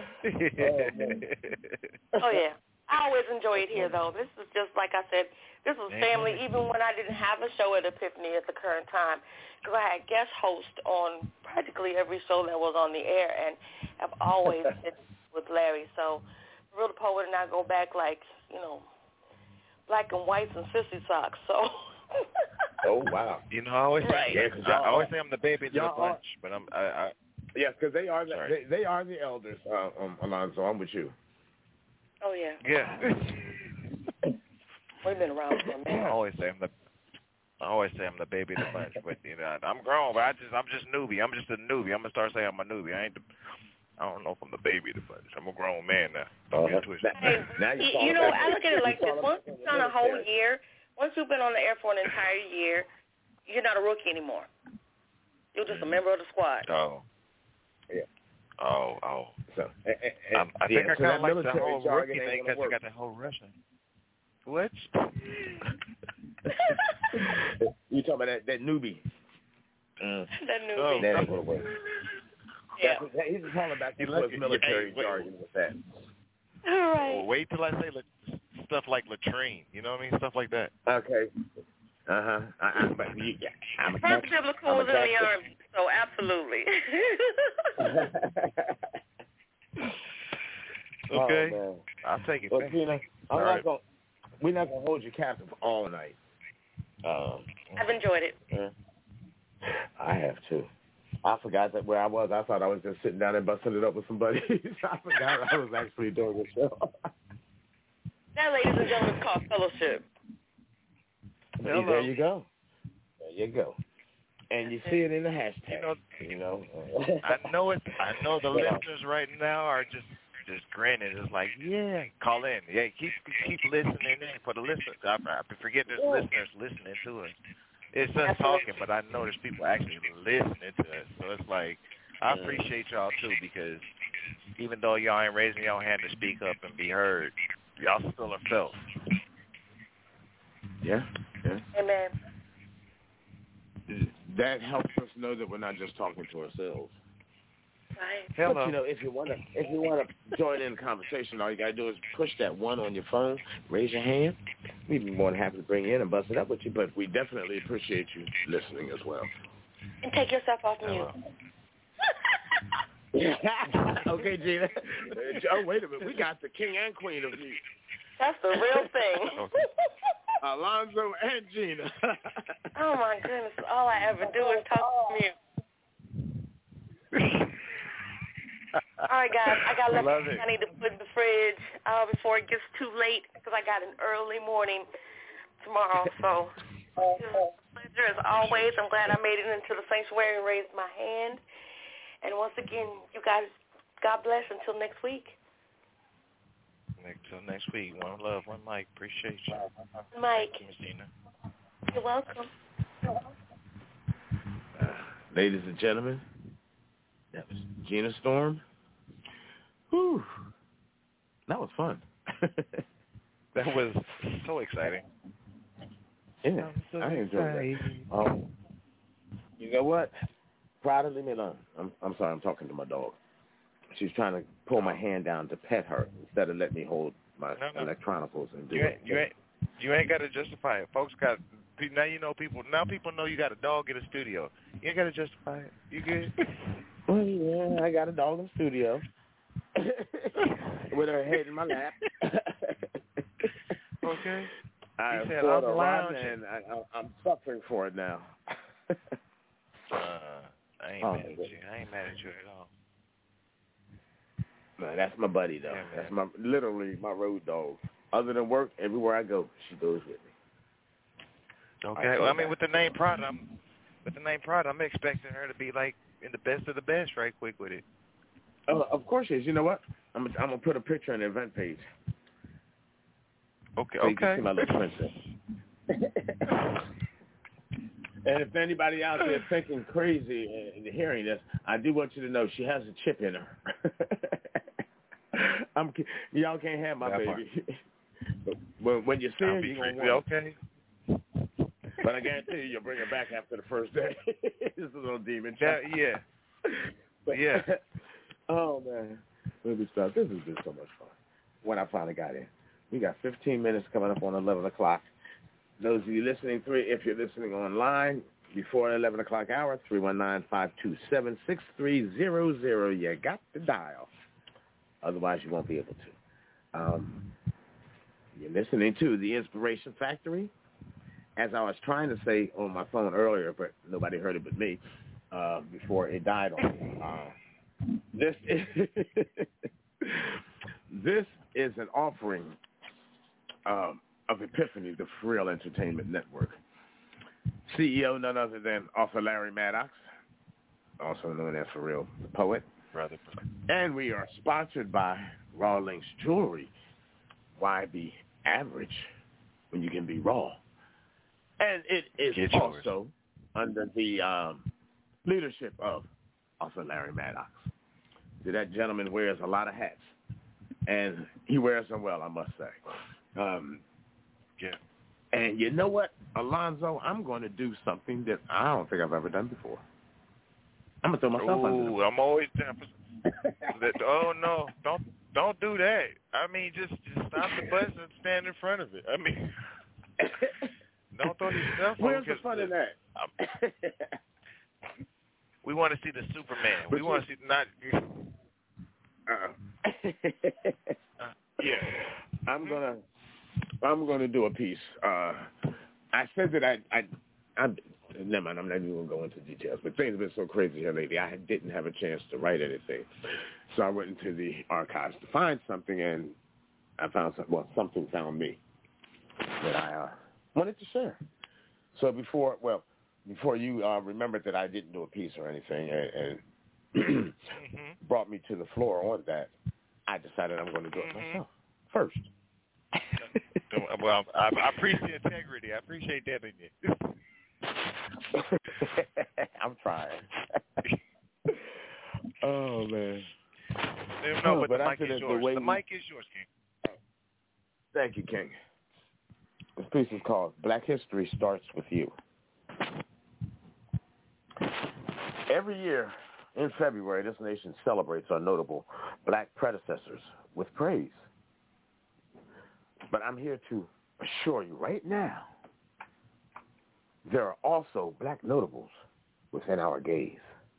Oh, yeah. I always enjoy it here, though. This is just, like I said, this was family, even when I didn't have a show at Epiphany at the current time, because I had guest hosts on practically every show that was on the air, and I've always been with Larry. So Real the Poet and I go back like, you know, black and whites and sissy socks. So. Oh wow! You know, I always right. say, I, I always say I'm the baby of the y'all bunch, but I'm, I, I yes, because they are the, Sorry. they, they are the elders. Uh, um, Alonzo, I'm with you. Oh yeah. yeah. We've been around for a minute. I always say I'm the, I always say I'm the baby of the bunch, but you know, I'm grown, but I just, I'm just newbie. I'm just a newbie. I'm gonna start saying I'm a newbie. I ain't the, I don't know if I'm the baby of the bunch. I'm a grown man now. Don't get twisted. Hey, now you, you you know, I look at it like this. Once you've done a whole year, once you've been on the air for an entire year, you're not a rookie anymore. You're just a member of the squad. Oh. Yeah. Oh, oh. So, and, and, I, I think yeah, I so kind that of like the military whole jargon rookie ain't thing gonna because you work. got the whole Russian. What? You talking about that, that newbie? Mm. That newbie. Oh, That ain't gonna work. Yeah. That, that, he's calling back You to look- his military hey, wait. jargon with that. All right. Well, wait till I say la- stuff like latrine. You know what I mean? Stuff like that. Okay. Uh huh. I, I, but you, yeah, I'm a First Catholic. biblical I'm a was in the Catholic. Army, so absolutely. Okay. Oh, man. I'll take it. Well, Thank Tina, I'm All not right. gonna. We're not gonna hold you captive all night. Um, I've enjoyed it. yeah. I have too. I forgot that where I was. I thought I was just sitting down and busting it up with somebody. I forgot I was actually doing the show. That, ladies and gentlemen, is called fellowship. Hello. There you go. There you go. And you see it in the hashtag. You know, You know. I know it. I know the listeners right now are just just grinning. It's like, yeah, call in. Yeah, keep keep listening in for the listeners. I, I forget there's listeners listening to us. It's us talking, but I know there's people actually listening to us. So it's like, I appreciate y'all too, because even though y'all ain't raising y'all hand to speak up and be heard, y'all still are felt. Yeah. Yeah. Amen. That helps us know that we're not just talking to ourselves. Right. Hello. But you know, if you want to, if you want to join in the conversation, all you gotta do is push that one on your phone, raise your hand. We'd be more than happy to bring you in and bust it up with you. But we definitely appreciate you listening as well. And take yourself off mute. Okay, Gina. Oh, wait a minute. We got the king and queen of mute. That's the real thing. Alonzo and Gina. Oh, my goodness. All I ever do is talk to mute. All right, guys. I got left. Love it. I need to put in the fridge uh, before it gets too late because I got an early morning tomorrow. So, pleasure as always. I'm glad I made it into the sanctuary and raised my hand. And once again, you guys, God bless until next week. Until next week. One love, one Mike. Appreciate you. Mike. Thank you, Miss Gina. You're welcome. Uh, ladies and gentlemen, that was Gina Storm. Whew. That was fun. That was so exciting. Yeah, so I enjoyed that. Um, you know what? Prada, leave me alone. I'm, I'm sorry, I'm talking to my dog. She's trying to pull my hand down to pet her instead of let me hold my no, no. electronicals and do you it. ain't, you ain't, you ain't got to justify it. Folks got now. You know people. Now people know you got a dog in the studio. You ain't got to justify it. You good? Well, yeah, I got a dog in the studio with her head in my lap. Okay. I He said, poured I'm a run lounging. and I, I, I'm suffering for it now. uh, I ain't Oh, mad at you. I ain't mad at you at all. No, that's my buddy though. Yeah, that's my literally my road dog. Other than work, everywhere I go, she goes with me. Okay. Well, I mean, with the name Prada, I'm with the name Prada, I'm expecting her to be like in the best of the best, right quick with it. Oh, of course she is. You know what? I'm I'm gonna put a picture on the event page. Okay. So you can Okay. see my little princess. And if anybody out there thinking crazy and hearing this, I do want you to know she has a chip in her. I'm y'all can't have my That baby. But when, when you see her, you're gonna want okay. it. But I guarantee you, you'll bring her back after the first day. This little demon. Yeah. Yeah. But, yeah. Oh man, let me stop. This has been so much fun. When I finally got in, we got fifteen minutes coming up on eleven o'clock. Those of you listening through, if you're listening online before eleven o'clock hour, three one nine, five two seven, six three zero zero. You got to dial. Otherwise, you won't be able to. Um, you're listening to The Inspiration Factory. As I was trying to say on my phone earlier, but nobody heard it but me, uh, before it died on me. Uh, this is this is an offering um, of Epiphany, the For Real Entertainment Network. C E O, none other than author Larry Maddox, also known as For Real, the poet. Brother. And we are sponsored by Raw Links Jewelry. Why be average when you can be raw? And it is Get also yours. under the um, leadership of author Larry Maddox. So that gentleman wears a lot of hats, and he wears them well, I must say. Um, yeah. And you know what, Alonzo? I'm going to do something that I don't think I've ever done before. I'm gonna throw myself under the Ooh, I'm always down for that. Oh no, don't don't do that. I mean, just just stop the bus and stand in front of it. I mean, don't throw yourself. Where's the fun in that? We want to see the Superman. But we want to see not. Uh, uh, yeah, I'm gonna I'm gonna do a piece. Uh, I said that I I I'm. Never mind, I'm not even going to go into details, but things have been so crazy here lately, I didn't have a chance to write anything. So I went into the archives to find something, and I found something, well, something found me that I uh, wanted to share. So before, well, before you uh, remembered that I didn't do a piece or anything and, and mm-hmm. brought me to the floor on that, I decided I'm going to do it mm-hmm. myself first. Well, I, I appreciate integrity. I appreciate that in you. I'm trying. Oh man. No, oh, but, but the mic is yours. The, the we... mic is yours, King. Thank you, King. This piece is called Black History Starts With You. Every year in February, this nation celebrates our notable black predecessors with praise. But I'm here to assure you right now, there are also black notables within our gaze.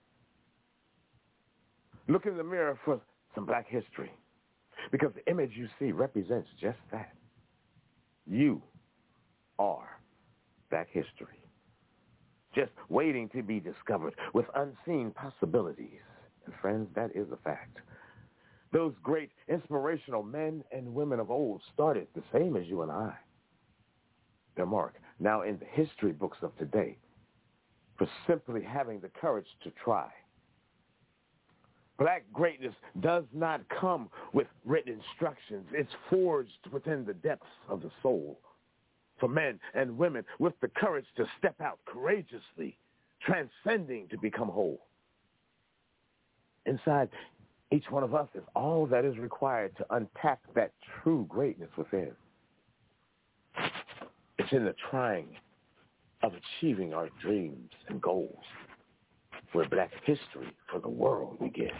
Look in the mirror for some black history, because the image you see represents just that. You are black history, just waiting to be discovered with unseen possibilities And friends, that is a fact. Those great inspirational men and women of old started the same as you and I. Their mark now in the history books of today for simply having the courage to try. Black greatness does not come with written instructions. It's forged within the depths of the soul for men and women with the courage to step out courageously, transcending to become whole. Inside each one of us is all that is required to untap that true greatness within. It's in the trying of achieving our dreams and goals where Black history for the world begins.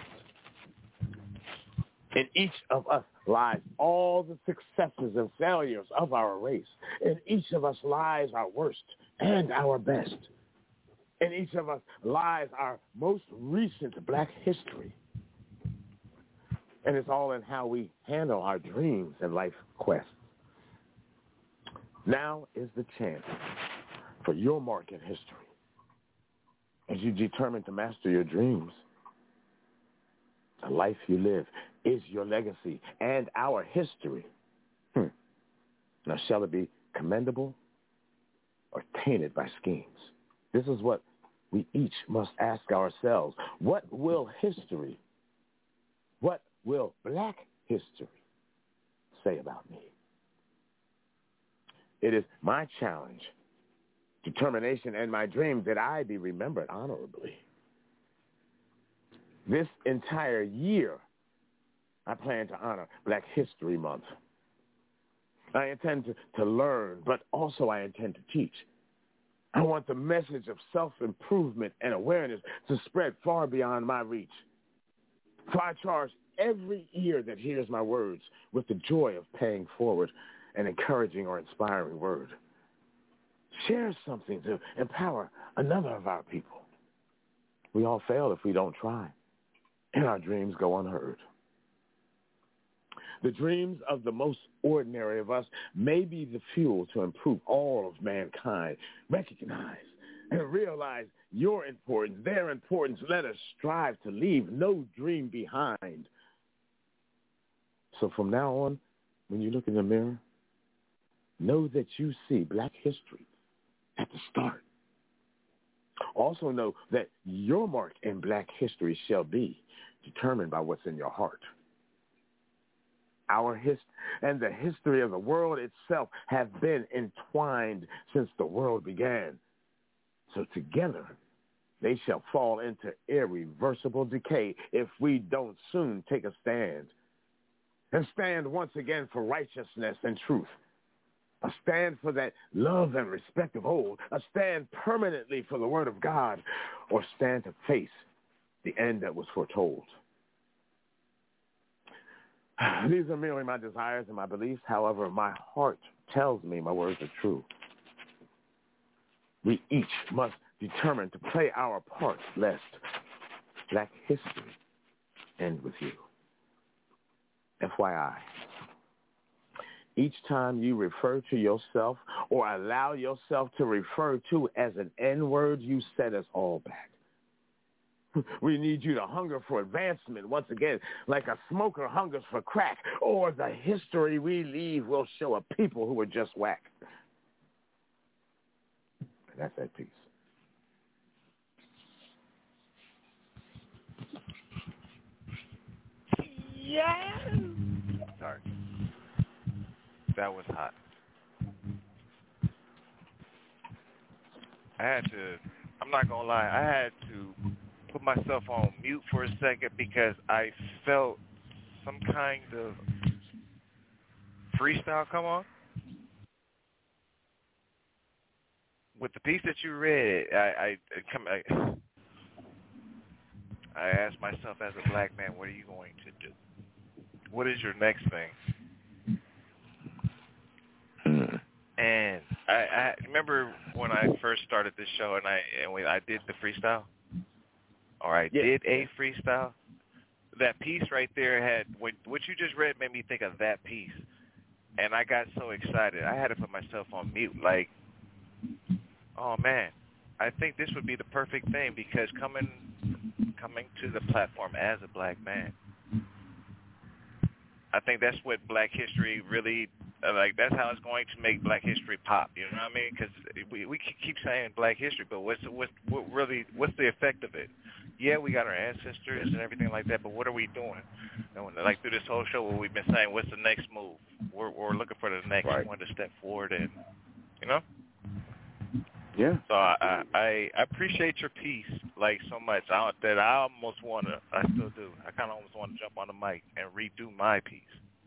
In each of us lies all the successes and failures of our race. In each of us lies our worst and our best. In each of us lies our most recent Black history. And it's all in how we handle our dreams and life quests. Now is the chance for your mark in history as you determine to master your dreams. The life you live is your legacy and our history. Hmm. Now, shall it be commendable or tainted by schemes? This is what we each must ask ourselves. What will history, what will Black history say about me? It is my challenge, determination, and my dream that I be remembered honorably. This entire year, I plan to honor Black History Month. I intend to, to learn, but also I intend to teach. I want the message of self-improvement and awareness to spread far beyond my reach. So I charge every ear that hears my words with the joy of paying forward an encouraging or inspiring word. Share something to empower another of our people. We all fail if we don't try, and our dreams go unheard. The dreams of the most ordinary of us may be the fuel to improve all of mankind. Recognize and realize your importance, their importance. Let us strive to leave no dream behind. So from now on, when you look in the mirror, know that you see Black history at the start. Also know that your mark in Black history shall be determined by what's in your heart. Our history and the history of the world itself have been entwined since the world began. So together, they shall fall into irreversible decay if we don't soon take a stand. And stand once again for righteousness and truth. A stand for that love and respect of old. A stand permanently for the word of God. Or stand to face the end that was foretold. These are merely my desires and my beliefs. However, my heart tells me my words are true. We each must determine to play our part, lest Black history end with you. F Y I. Each time you refer to yourself or allow yourself to refer to as an N-word, you set us all back. We need you to hunger for advancement once again, like a smoker hungers for crack, or the history we leave will show a people who are just whack. And that's that piece. Yes! Sorry. That was hot. I had to, I'm not going to lie, I had to put myself on mute for a second because I felt some kind of freestyle come on. With the piece that you read, I, I, come, I, I asked myself as a Black man, what are you going to do? What is your next thing? And I, I remember when I first started this show and I and when I did the freestyle, or I yeah. did a freestyle, that piece right there had, what, what you just read made me think of that piece. And I got so excited. I had to put myself on mute like, oh, man, I think this would be the perfect thing because coming coming to the platform as a black man. I think that's what Black history really, uh, like, that's how it's going to make Black history pop. You know what I mean? Because we we keep saying Black history, but what's what's what really what's the effect of it? Yeah, we got our ancestors and everything like that, but what are we doing? And when, like through this whole show, what we've been saying, what's the next move? We're we're looking for the next right. one to step forward, and you know. Yeah. So I, I I appreciate your piece like so much I, that I almost want to, I still do. I kind of almost want to jump on the mic and redo my piece.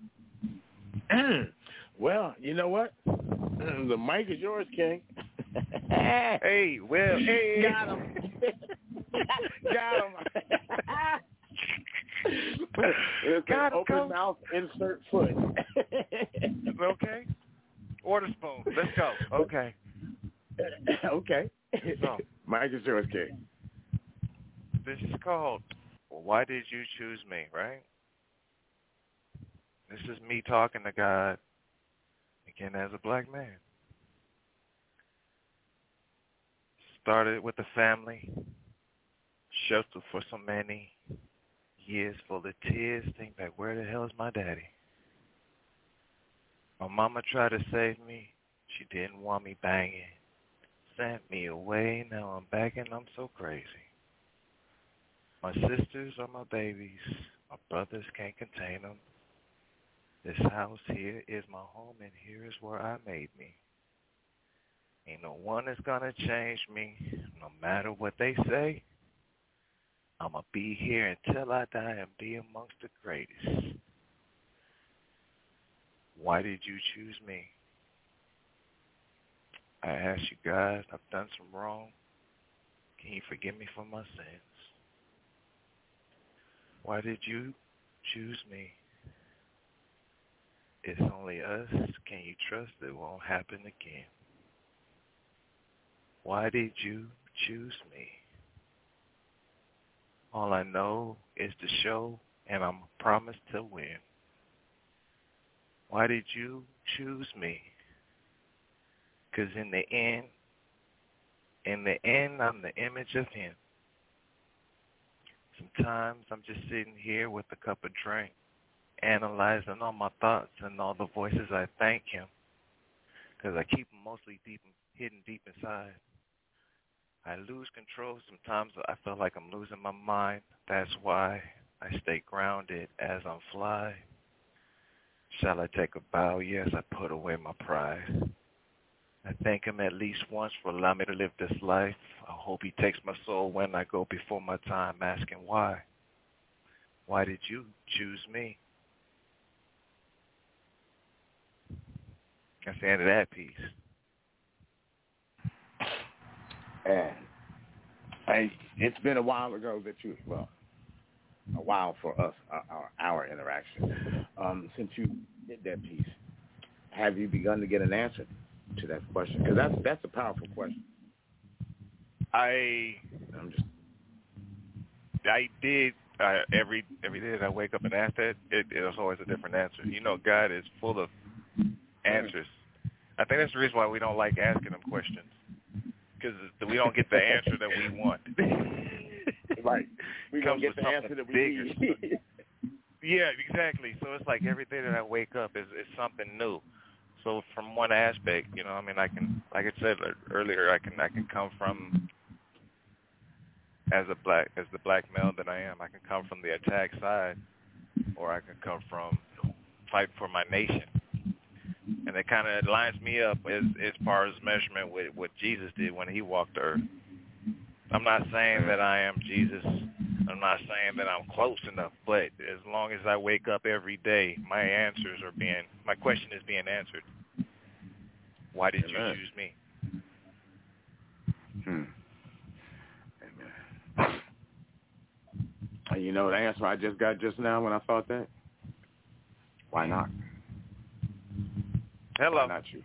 Well, you know what? The mic is yours, King. Hey, well, hey. Got him. Got him. It's Got an him, open coach. mouth, insert foot. Okay. Order spoon. Let's go. Okay. Okay. So, Mike is yours, King. This is called Why Did You Choose Me, right? This is me talking to God, again, as a black man. Started with a family, sheltered for so many years, full of tears, think back, where the hell is my daddy? My mama tried to save me. She didn't want me banging. Sent me away, now I'm back and I'm so crazy. My sisters are my babies, my brothers can't contain them. This house here is my home and here is where I made me. Ain't no one is gonna change me, no matter what they say. I'ma be here until I die and be amongst the greatest. Why did you choose me? I ask you, God, I've done some wrong. Can you forgive me for my sins? Why did you choose me? It's only us. Can you trust it won't happen again? Why did you choose me? All I know is the show, and I'm promised to win. Why did you choose me? Because in the end, in the end, I'm the image of him. Sometimes I'm just sitting here with a cup of drink, analyzing all my thoughts and all the voices I thank him. Because I keep them mostly deep, hidden deep inside. I lose control. Sometimes I feel like I'm losing my mind. That's why I stay grounded as I'm fly. Shall I take a bow? Yes, I put away my pride. I thank him at least once for allowing me to live this life. I hope he takes my soul when I go before my time, asking why. Why did you choose me? That's the end of that piece. And I, it's been a while ago that you, well, a while for us, our, our interaction. Um, since you did that piece, have you begun to get an answer to that question? Because that's that's a powerful question. I I'm just I did uh, every every day that I wake up and ask that. It, it's always a different answer. You know, God is full of answers. I think that's the reason why we don't like asking him questions, because we don't get the answer that we want. Right. We don't get with the answer that we bigger. need. Yeah, exactly. So it's like every day that I wake up is, is something new. So from one aspect, you know, I mean, I can, like I said earlier, I can I can come from as a black as the black male that I am. I can come from the attack side, or I can come from fight for my nation. And it kind of lines me up as as far as measurement with what Jesus did when he walked the earth. I'm not saying that I am Jesus. I'm not saying that I'm close enough, but as long as I wake up every day, my answers are being, my question is being answered. Why did Amen. you choose me? Hmm. Amen. And you know the answer I just got just now when I thought that? Why not? Hello. Why not you?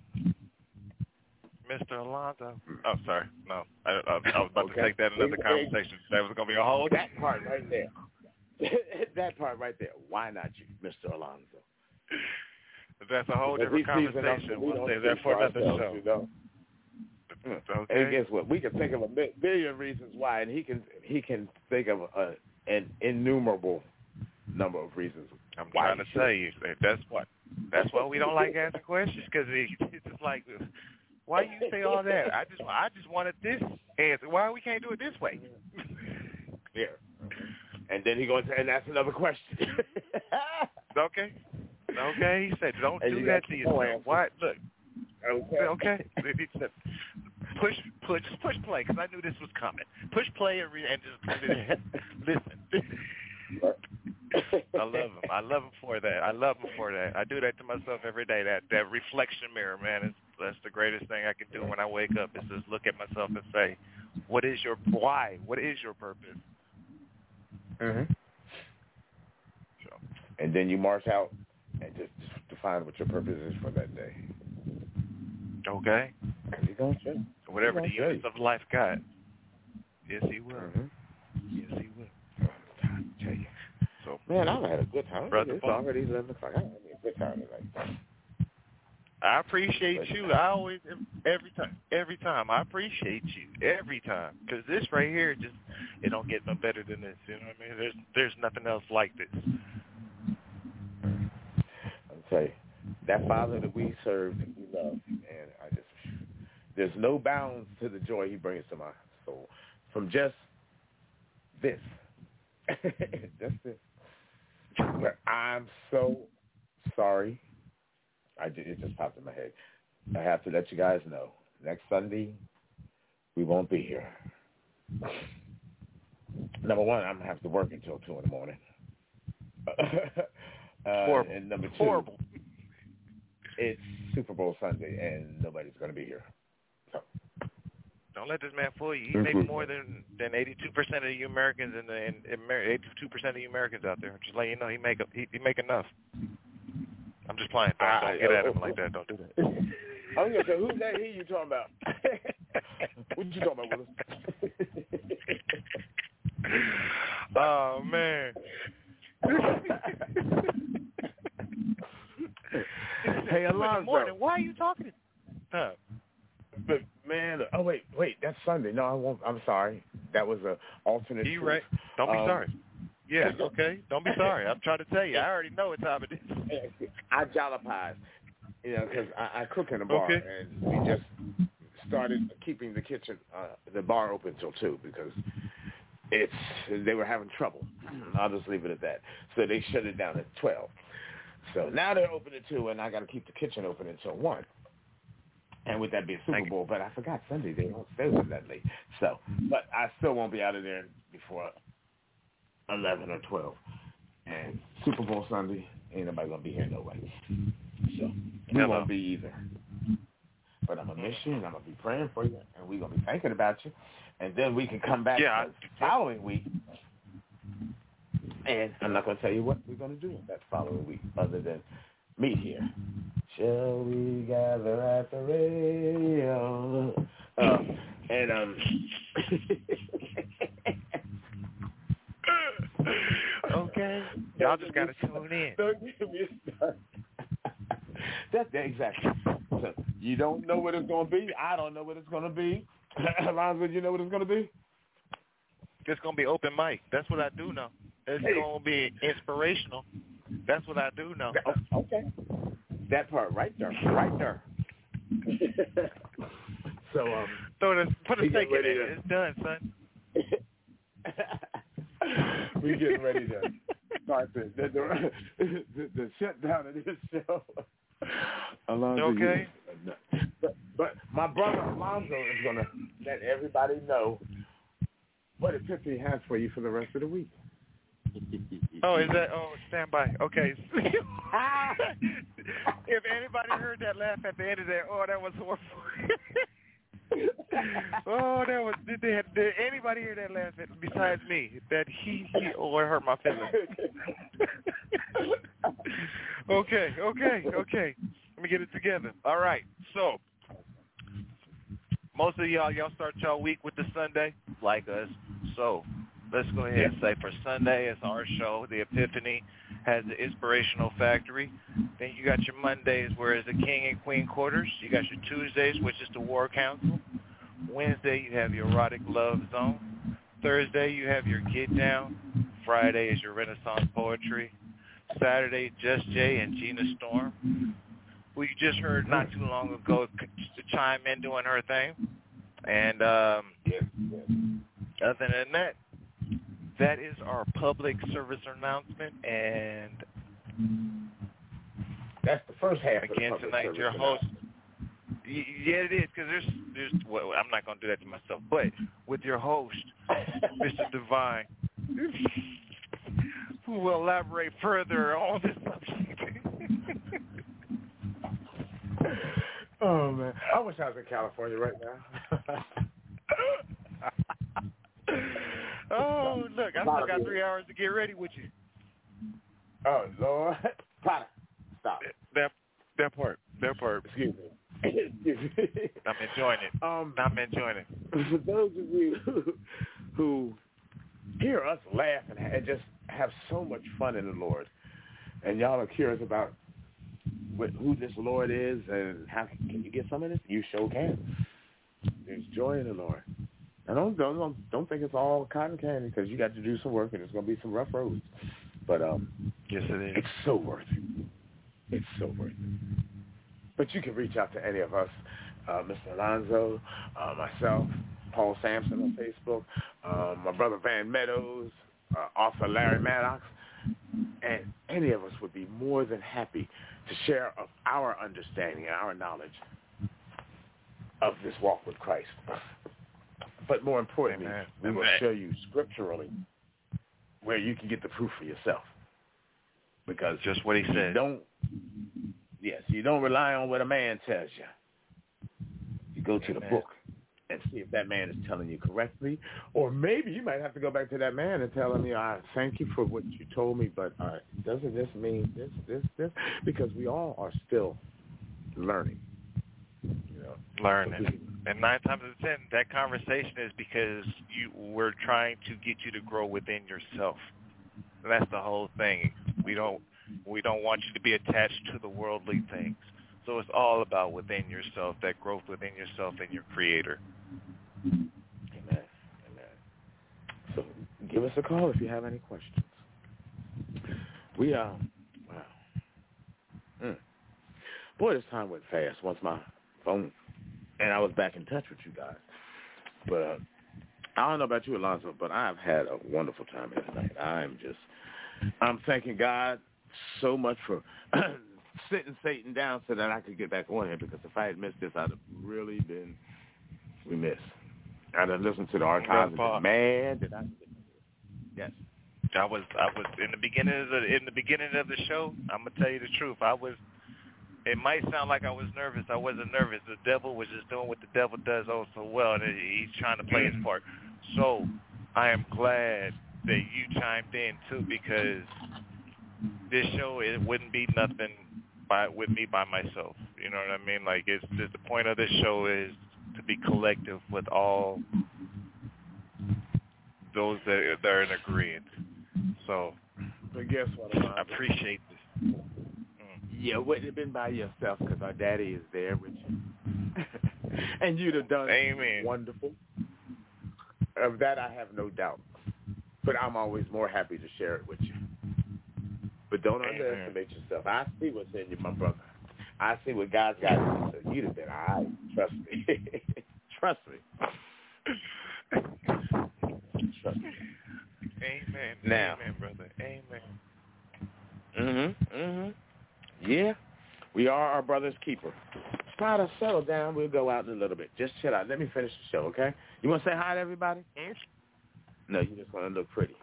Mister Alonzo. Oh, sorry. No, I, I, I was about Okay. to take that in another conversation. That was going to be a whole... That part right there. That part right there. Why not you, Mister Alonzo? That's a whole Because different he sees enough conversation. that we We'll don't save see that for another ourselves, show. You know? Okay. And guess what? We can think of a billion reasons why, and he can he can think of a, an innumerable number of reasons. I'm trying to tell you, that's what that's why we don't like asking questions, because it's just like, why you say all that? I just I just wanted this answer. Why we can't do it this way? Yeah. And then he goes, and that's another question. Okay. Okay. He said, don't and do you that to yourself. Why? Look. Okay. Okay. Push, push, push play, because I knew this was coming. Push play and, re- and just listen. I love him. I love him for that. I love him for that. I do that to myself every day. That that reflection mirror, man, is that's the greatest thing I can do when I wake up. Is just look at myself and say, what is your why? What is your purpose? Mhm. So, and then you march out and just define what your purpose is for that day. Okay. He's gonna show. Whatever the show units of life got. Yes, he will. Mm-hmm. Yes, he will. I tell you. So, man, I've had a good time. Brother It's Paul. already eleven o'clock. I had a good time tonight. I appreciate you. I always, every time, every time. I appreciate you every time, because this right here just, it don't get no better than this. You know what I mean? There's, there's nothing else like this. I'll tell you, that Father that we serve, and we love, and I just, there's no bounds to the joy He brings to my soul from just this, just this. But I'm so sorry. I just, it just popped in my head. I have to let you guys know. Next Sunday, we won't be here. Number one, I'm going to have to work until two in the morning. uh, Horrible. And number two, Horrible. It's Super Bowl Sunday, and nobody's going to be here. So. Don't let this man fool you. He Mm-hmm. makes more than than eighty-two percent of you Americans and and eighty-two percent of you Americans out there. Just let you know, he make up. He, he make enough. I'm just playing. Don't, I, don't get uh, at him like that. Don't do that. I was going to say, who's that he you talking about? What you talking about, Willis? Oh, man. Hey, Alonzo. Morning. Why are you talking? Huh. But, man, oh, wait, wait, that's Sunday. No, I won't. I'm sorry. That was an alternate You truth. right. Don't be um, sorry. Yeah, okay. Don't be sorry. I'm trying to tell you. I already know what time it is. I jollified, you know, because I, I cook in a bar, Okay. and we just started keeping the kitchen, uh, the bar open till two because it's they were having trouble. I'll just leave it at that. So they shut it down at twelve. So now they're open at two, and I got to keep the kitchen open until one. And with that being Super Bowl, but I forgot Sunday they don't stay open that late. So, but I still won't be out of there before eleven or twelve. And Super Bowl Sunday, ain't nobody gonna be here no way. So we Hello. won't be either. But I'm gonna miss you, and I'm gonna be praying for you, and we're gonna be thinking about you, and then we can come back Yeah. the following week. And I'm not gonna tell you what we're gonna do that following week, other than meet here. Shall we gather at the radio? Uh, and um. Okay. Y'all just got to tune in. Don't give me a start. That's that exactly. So you don't know what it's going to be. I don't know what it's going to be. Alonzo, you know what it's going to be? It's going to be open mic. That's what I do know. It's Hey. going to be inspirational. That's what I do know. Okay. That part right there. Right there. So, um, Throw this, put a we stake get in ready it. to- It's done, son. We're getting ready to start the the, the, the, the shutdown of this show. Alonzo, Okay. you- but, but my brother Alonzo is going to let everybody know what Epiphany has for you for the rest of the week. Oh, is that? Oh, stand by. Okay. If anybody heard that laugh at the end of that, oh, that was horrible. Oh, that was. Did, they, did anybody hear that laugh besides me? That he, he oh, it hurt my feelings. Okay, okay, okay. Let me get it together. All right. So, most of y'all, y'all start y'all week with the Sunday like us. So, let's go ahead and say for Sunday, it's our show. The Epiphany has the Inspirational Factory. Then you got your Mondays, where it's the King and Queen Quarters. You got your Tuesdays, which is the War Council. Wednesday, you have your Erotic Love Zone. Thursday, you have your Get Down. Friday is your Renaissance Poetry. Saturday, Just Jay and Gina Storm, who you just heard not too long ago to chime in doing her thing. And um, yes, yes. other than that, that is our public service announcement. And that's the first half again of the tonight, your host. Yeah, it is, because there's, there's. Well, I'm not going to do that to myself, but with your host, Mister Divine, who will elaborate further on this subject. Oh man, I wish I was in California right now. Oh look, I still got three hours to get ready with you. Oh Lord, Potter, stop that that part, that part. Excuse me. I'm enjoying it. Um, I'm enjoying it. For those of you who, who hear us laugh and, and just have so much fun in the Lord, and y'all are curious about what, who this Lord is and how can you get some of this, you sure can. There's joy in the Lord. And don't don't don't think it's all cotton candy, because you got to do some work and it's going to be some rough roads. But um, yes, it is. It's so worth it. It's so worth it. But you can reach out to any of us, uh, Mister Alonzo, uh, myself, Paul Sampson on Facebook, um, my brother Van Meadows, uh, author Larry Maddox, and any of us would be more than happy to share of our understanding and our knowledge of this walk with Christ. But more importantly, Amen. we will Amen. show you scripturally where you can get the proof for yourself. Because just what he said. Don't yes, you don't rely on what a man tells you. You go to Amen. the book and see if that man is telling you correctly, or maybe you might have to go back to that man and tell him, you know, I thank you for what you told me, but uh, doesn't this mean this, this, this? Because we all are still learning. You know, learning. And nine times out of ten, that conversation is because you we're trying to get you to grow within yourself. And that's the whole thing. We don't we don't want you to be attached to the worldly things. So it's all about within yourself, that growth within yourself and your Creator. Amen. Amen. So give us a call if you have any questions. We are, um, wow. Mm. Boy, this time went fast once my phone, and I was back in touch with you guys. But uh, I don't know about you, Alonzo, but I've had a wonderful time here tonight. I'm just, I'm thanking God so much for sitting Satan down so that I could get back on here, because if I had missed this, I'd have really been remiss. I'd have listened to the archives and been mad that I Yes. I was I was in the beginning of the in the beginning of the show, I'm gonna tell you the truth. I was it might sound like I was nervous. I wasn't nervous. The devil was just doing what the devil does oh so well, and he's trying to play his part. So I am glad that you chimed in too, because this show, it wouldn't be nothing by with me by myself. You know what I mean? Like, it's just, the point of this show is to be collective with all those that, that are in agreement. So, but guess what? I appreciate this. Mm. Yeah, wouldn't have been by yourself, because our daddy is there with you. And you'd have done Amen. Wonderful. Of that, I have no doubt. But I'm always more happy to share it with you. But don't Amen. underestimate yourself. I see what's in you, my brother. I see what God's got in you. So you'd have been all right. Trust me. Trust me. Trust me. Amen. Now. Amen, brother. Amen. Mm-hmm. Mm-hmm. Yeah. We are our brother's keeper. Try to settle down. We'll go out in a little bit. Just chill out. Let me finish the show, okay? You want to say hi to everybody? Mm-hmm. No, you just want to look pretty.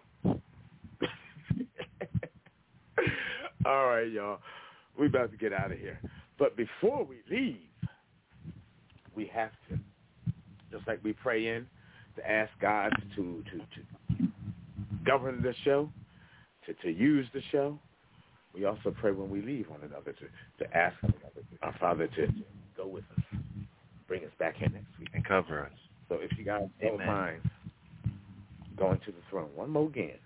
All right, y'all. We're about to get out of here. But before we leave, we have to, just like we pray in, to ask God to to, to govern the show, to, to use the show. We also pray when we leave one another to, to ask our Father to, to go with us, bring us back here next week. And cover us. So if you guys don't Amen. mind going to the throne one more again.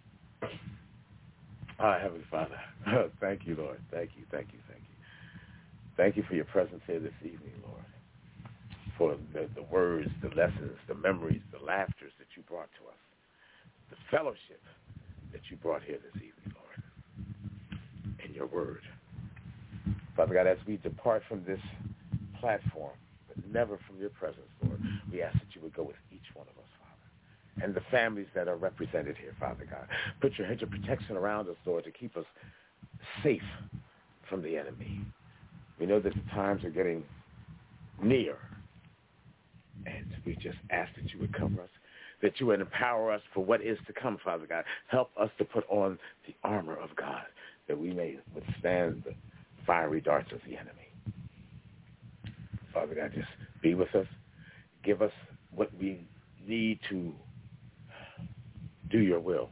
All right, Heavenly Father, thank you, Lord. Thank you, thank you, thank you. Thank you for your presence here this evening, Lord. for the, the words, the lessons, the memories, the laughters that you brought to us, the fellowship that you brought here this evening, Lord, in your word. Father God, as we depart from this platform, but never from your presence, Lord, we ask that you would go with each one of us, Father, and the families that are represented here, Father God. Put your hedge of protection around us, Lord, to keep us safe from the enemy. We know that the times are getting near, and we just ask that you would cover us, that you would empower us for what is to come, Father God. Help us to put on the armor of God, that we may withstand the fiery darts of the enemy. Father God, just be with us. Give us what we need to do your will.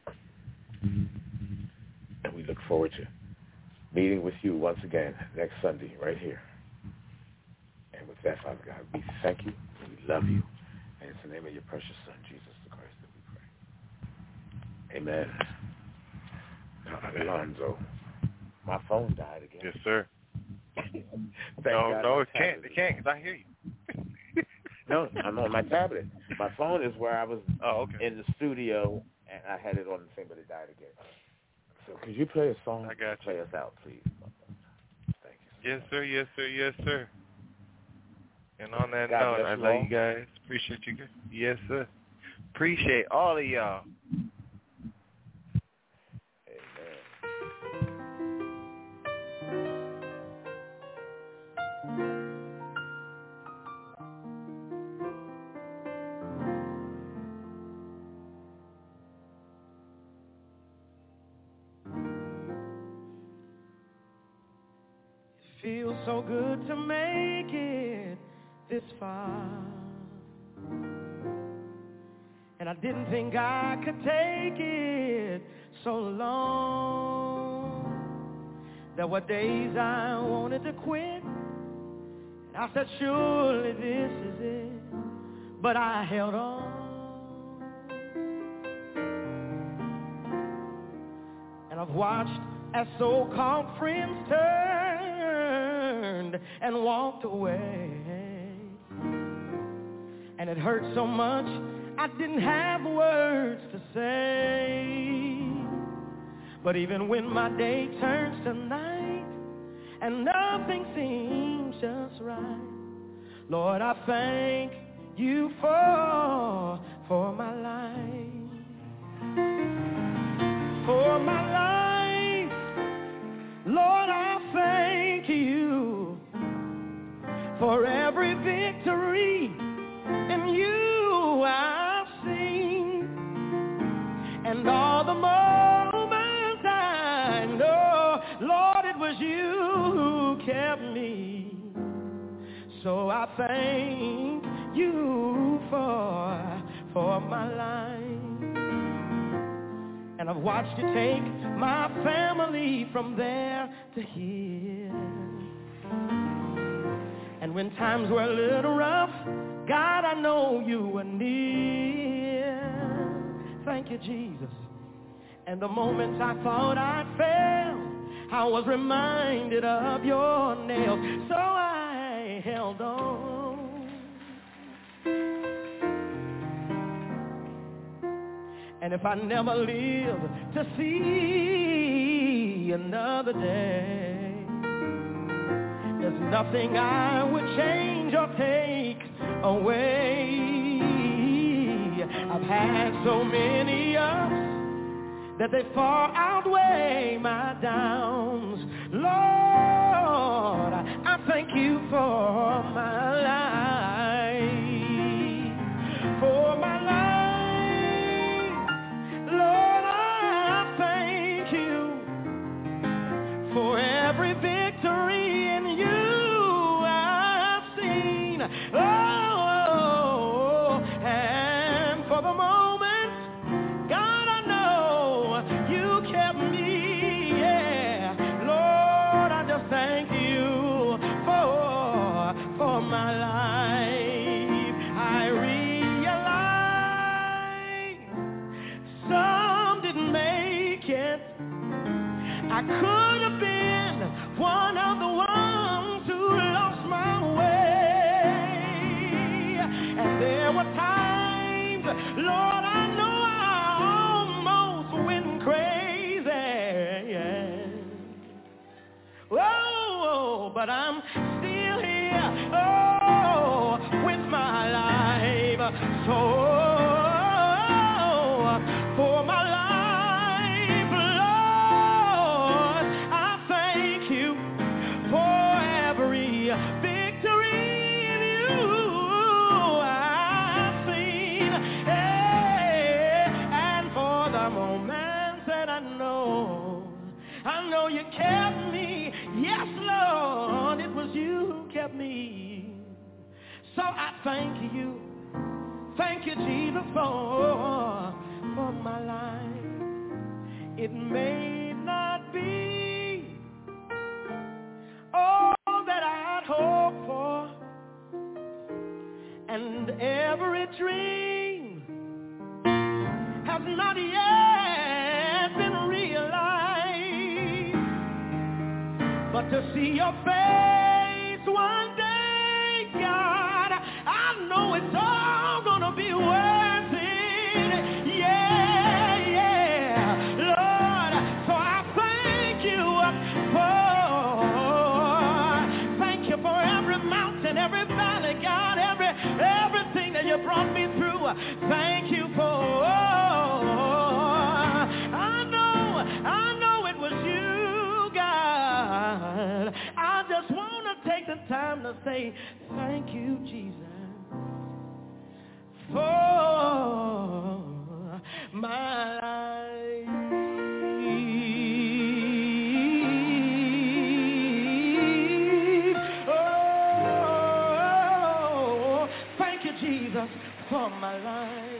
And we look forward to meeting with you once again next Sunday right here. And with that, Father God, we thank you and we love you. And it's in the name of your precious Son, Jesus the Christ, that we pray. Amen. Now, Alonzo, my phone died again. Yes, sir. no, God no, it can't. It can't because I hear you. No, I'm on my tablet. My phone is where I was oh, okay. in the studio, and I had it on the thing, but it died again. So could you play a song? I got you. Play us out, please. Thank you. Yes, sir. Yes, sir. Yes, sir. And on that God note, I you love all. you guys. Appreciate you guys. Yes, sir. Appreciate all of y'all. Feels so good to make it this far, and I didn't think I could take it so long. There were days I wanted to quit, and I said surely this is it, but I held on, and I've watched as so-called friends turned and walked away, and it hurt so much I didn't have words to say. But even when my day turns to night and nothing seems just right, Lord, I thank you for for my life, for my life. Lord, I thank you for every victory in you I've seen, and all the moments I know, Lord, it was you who kept me. So I thank you for for my life. And I've watched you take my family from there to here. And when times were a little rough, God, I know you were near. Thank you, Jesus. And the moments I thought I'd fail, I was reminded of your nails. So I held on. And if I never live to see another day, there's nothing I would change or take away. I've had so many ups that they far outweigh my downs. Lord, I thank you for my life, for my life. Lord, I thank you for every victory in you I've seen. Oh, and for the moment, God, I know you kept me. Yeah, Lord, I just thank you for for my but I'm still here, oh, with my life. So, for my life, Lord, I thank you for every victory in you I've seen, eh, and for the moments that I know, I know you kept me. Yes, Lord, it was you who kept me. So I thank you. Thank you, Jesus, for, for my life. It may not be all that I'd hoped for, and every dream has not yet been realized. But to see your face one day, God, I know it's all gonna be worth it. Yeah, yeah, Lord. So I thank you for, thank you for every mountain, every valley, God, every everything that you brought me through. Thank you for. I know, I know it was you, God. I just want to take the time to say thank you, Jesus, for my life. Oh, thank you, Jesus, for my life.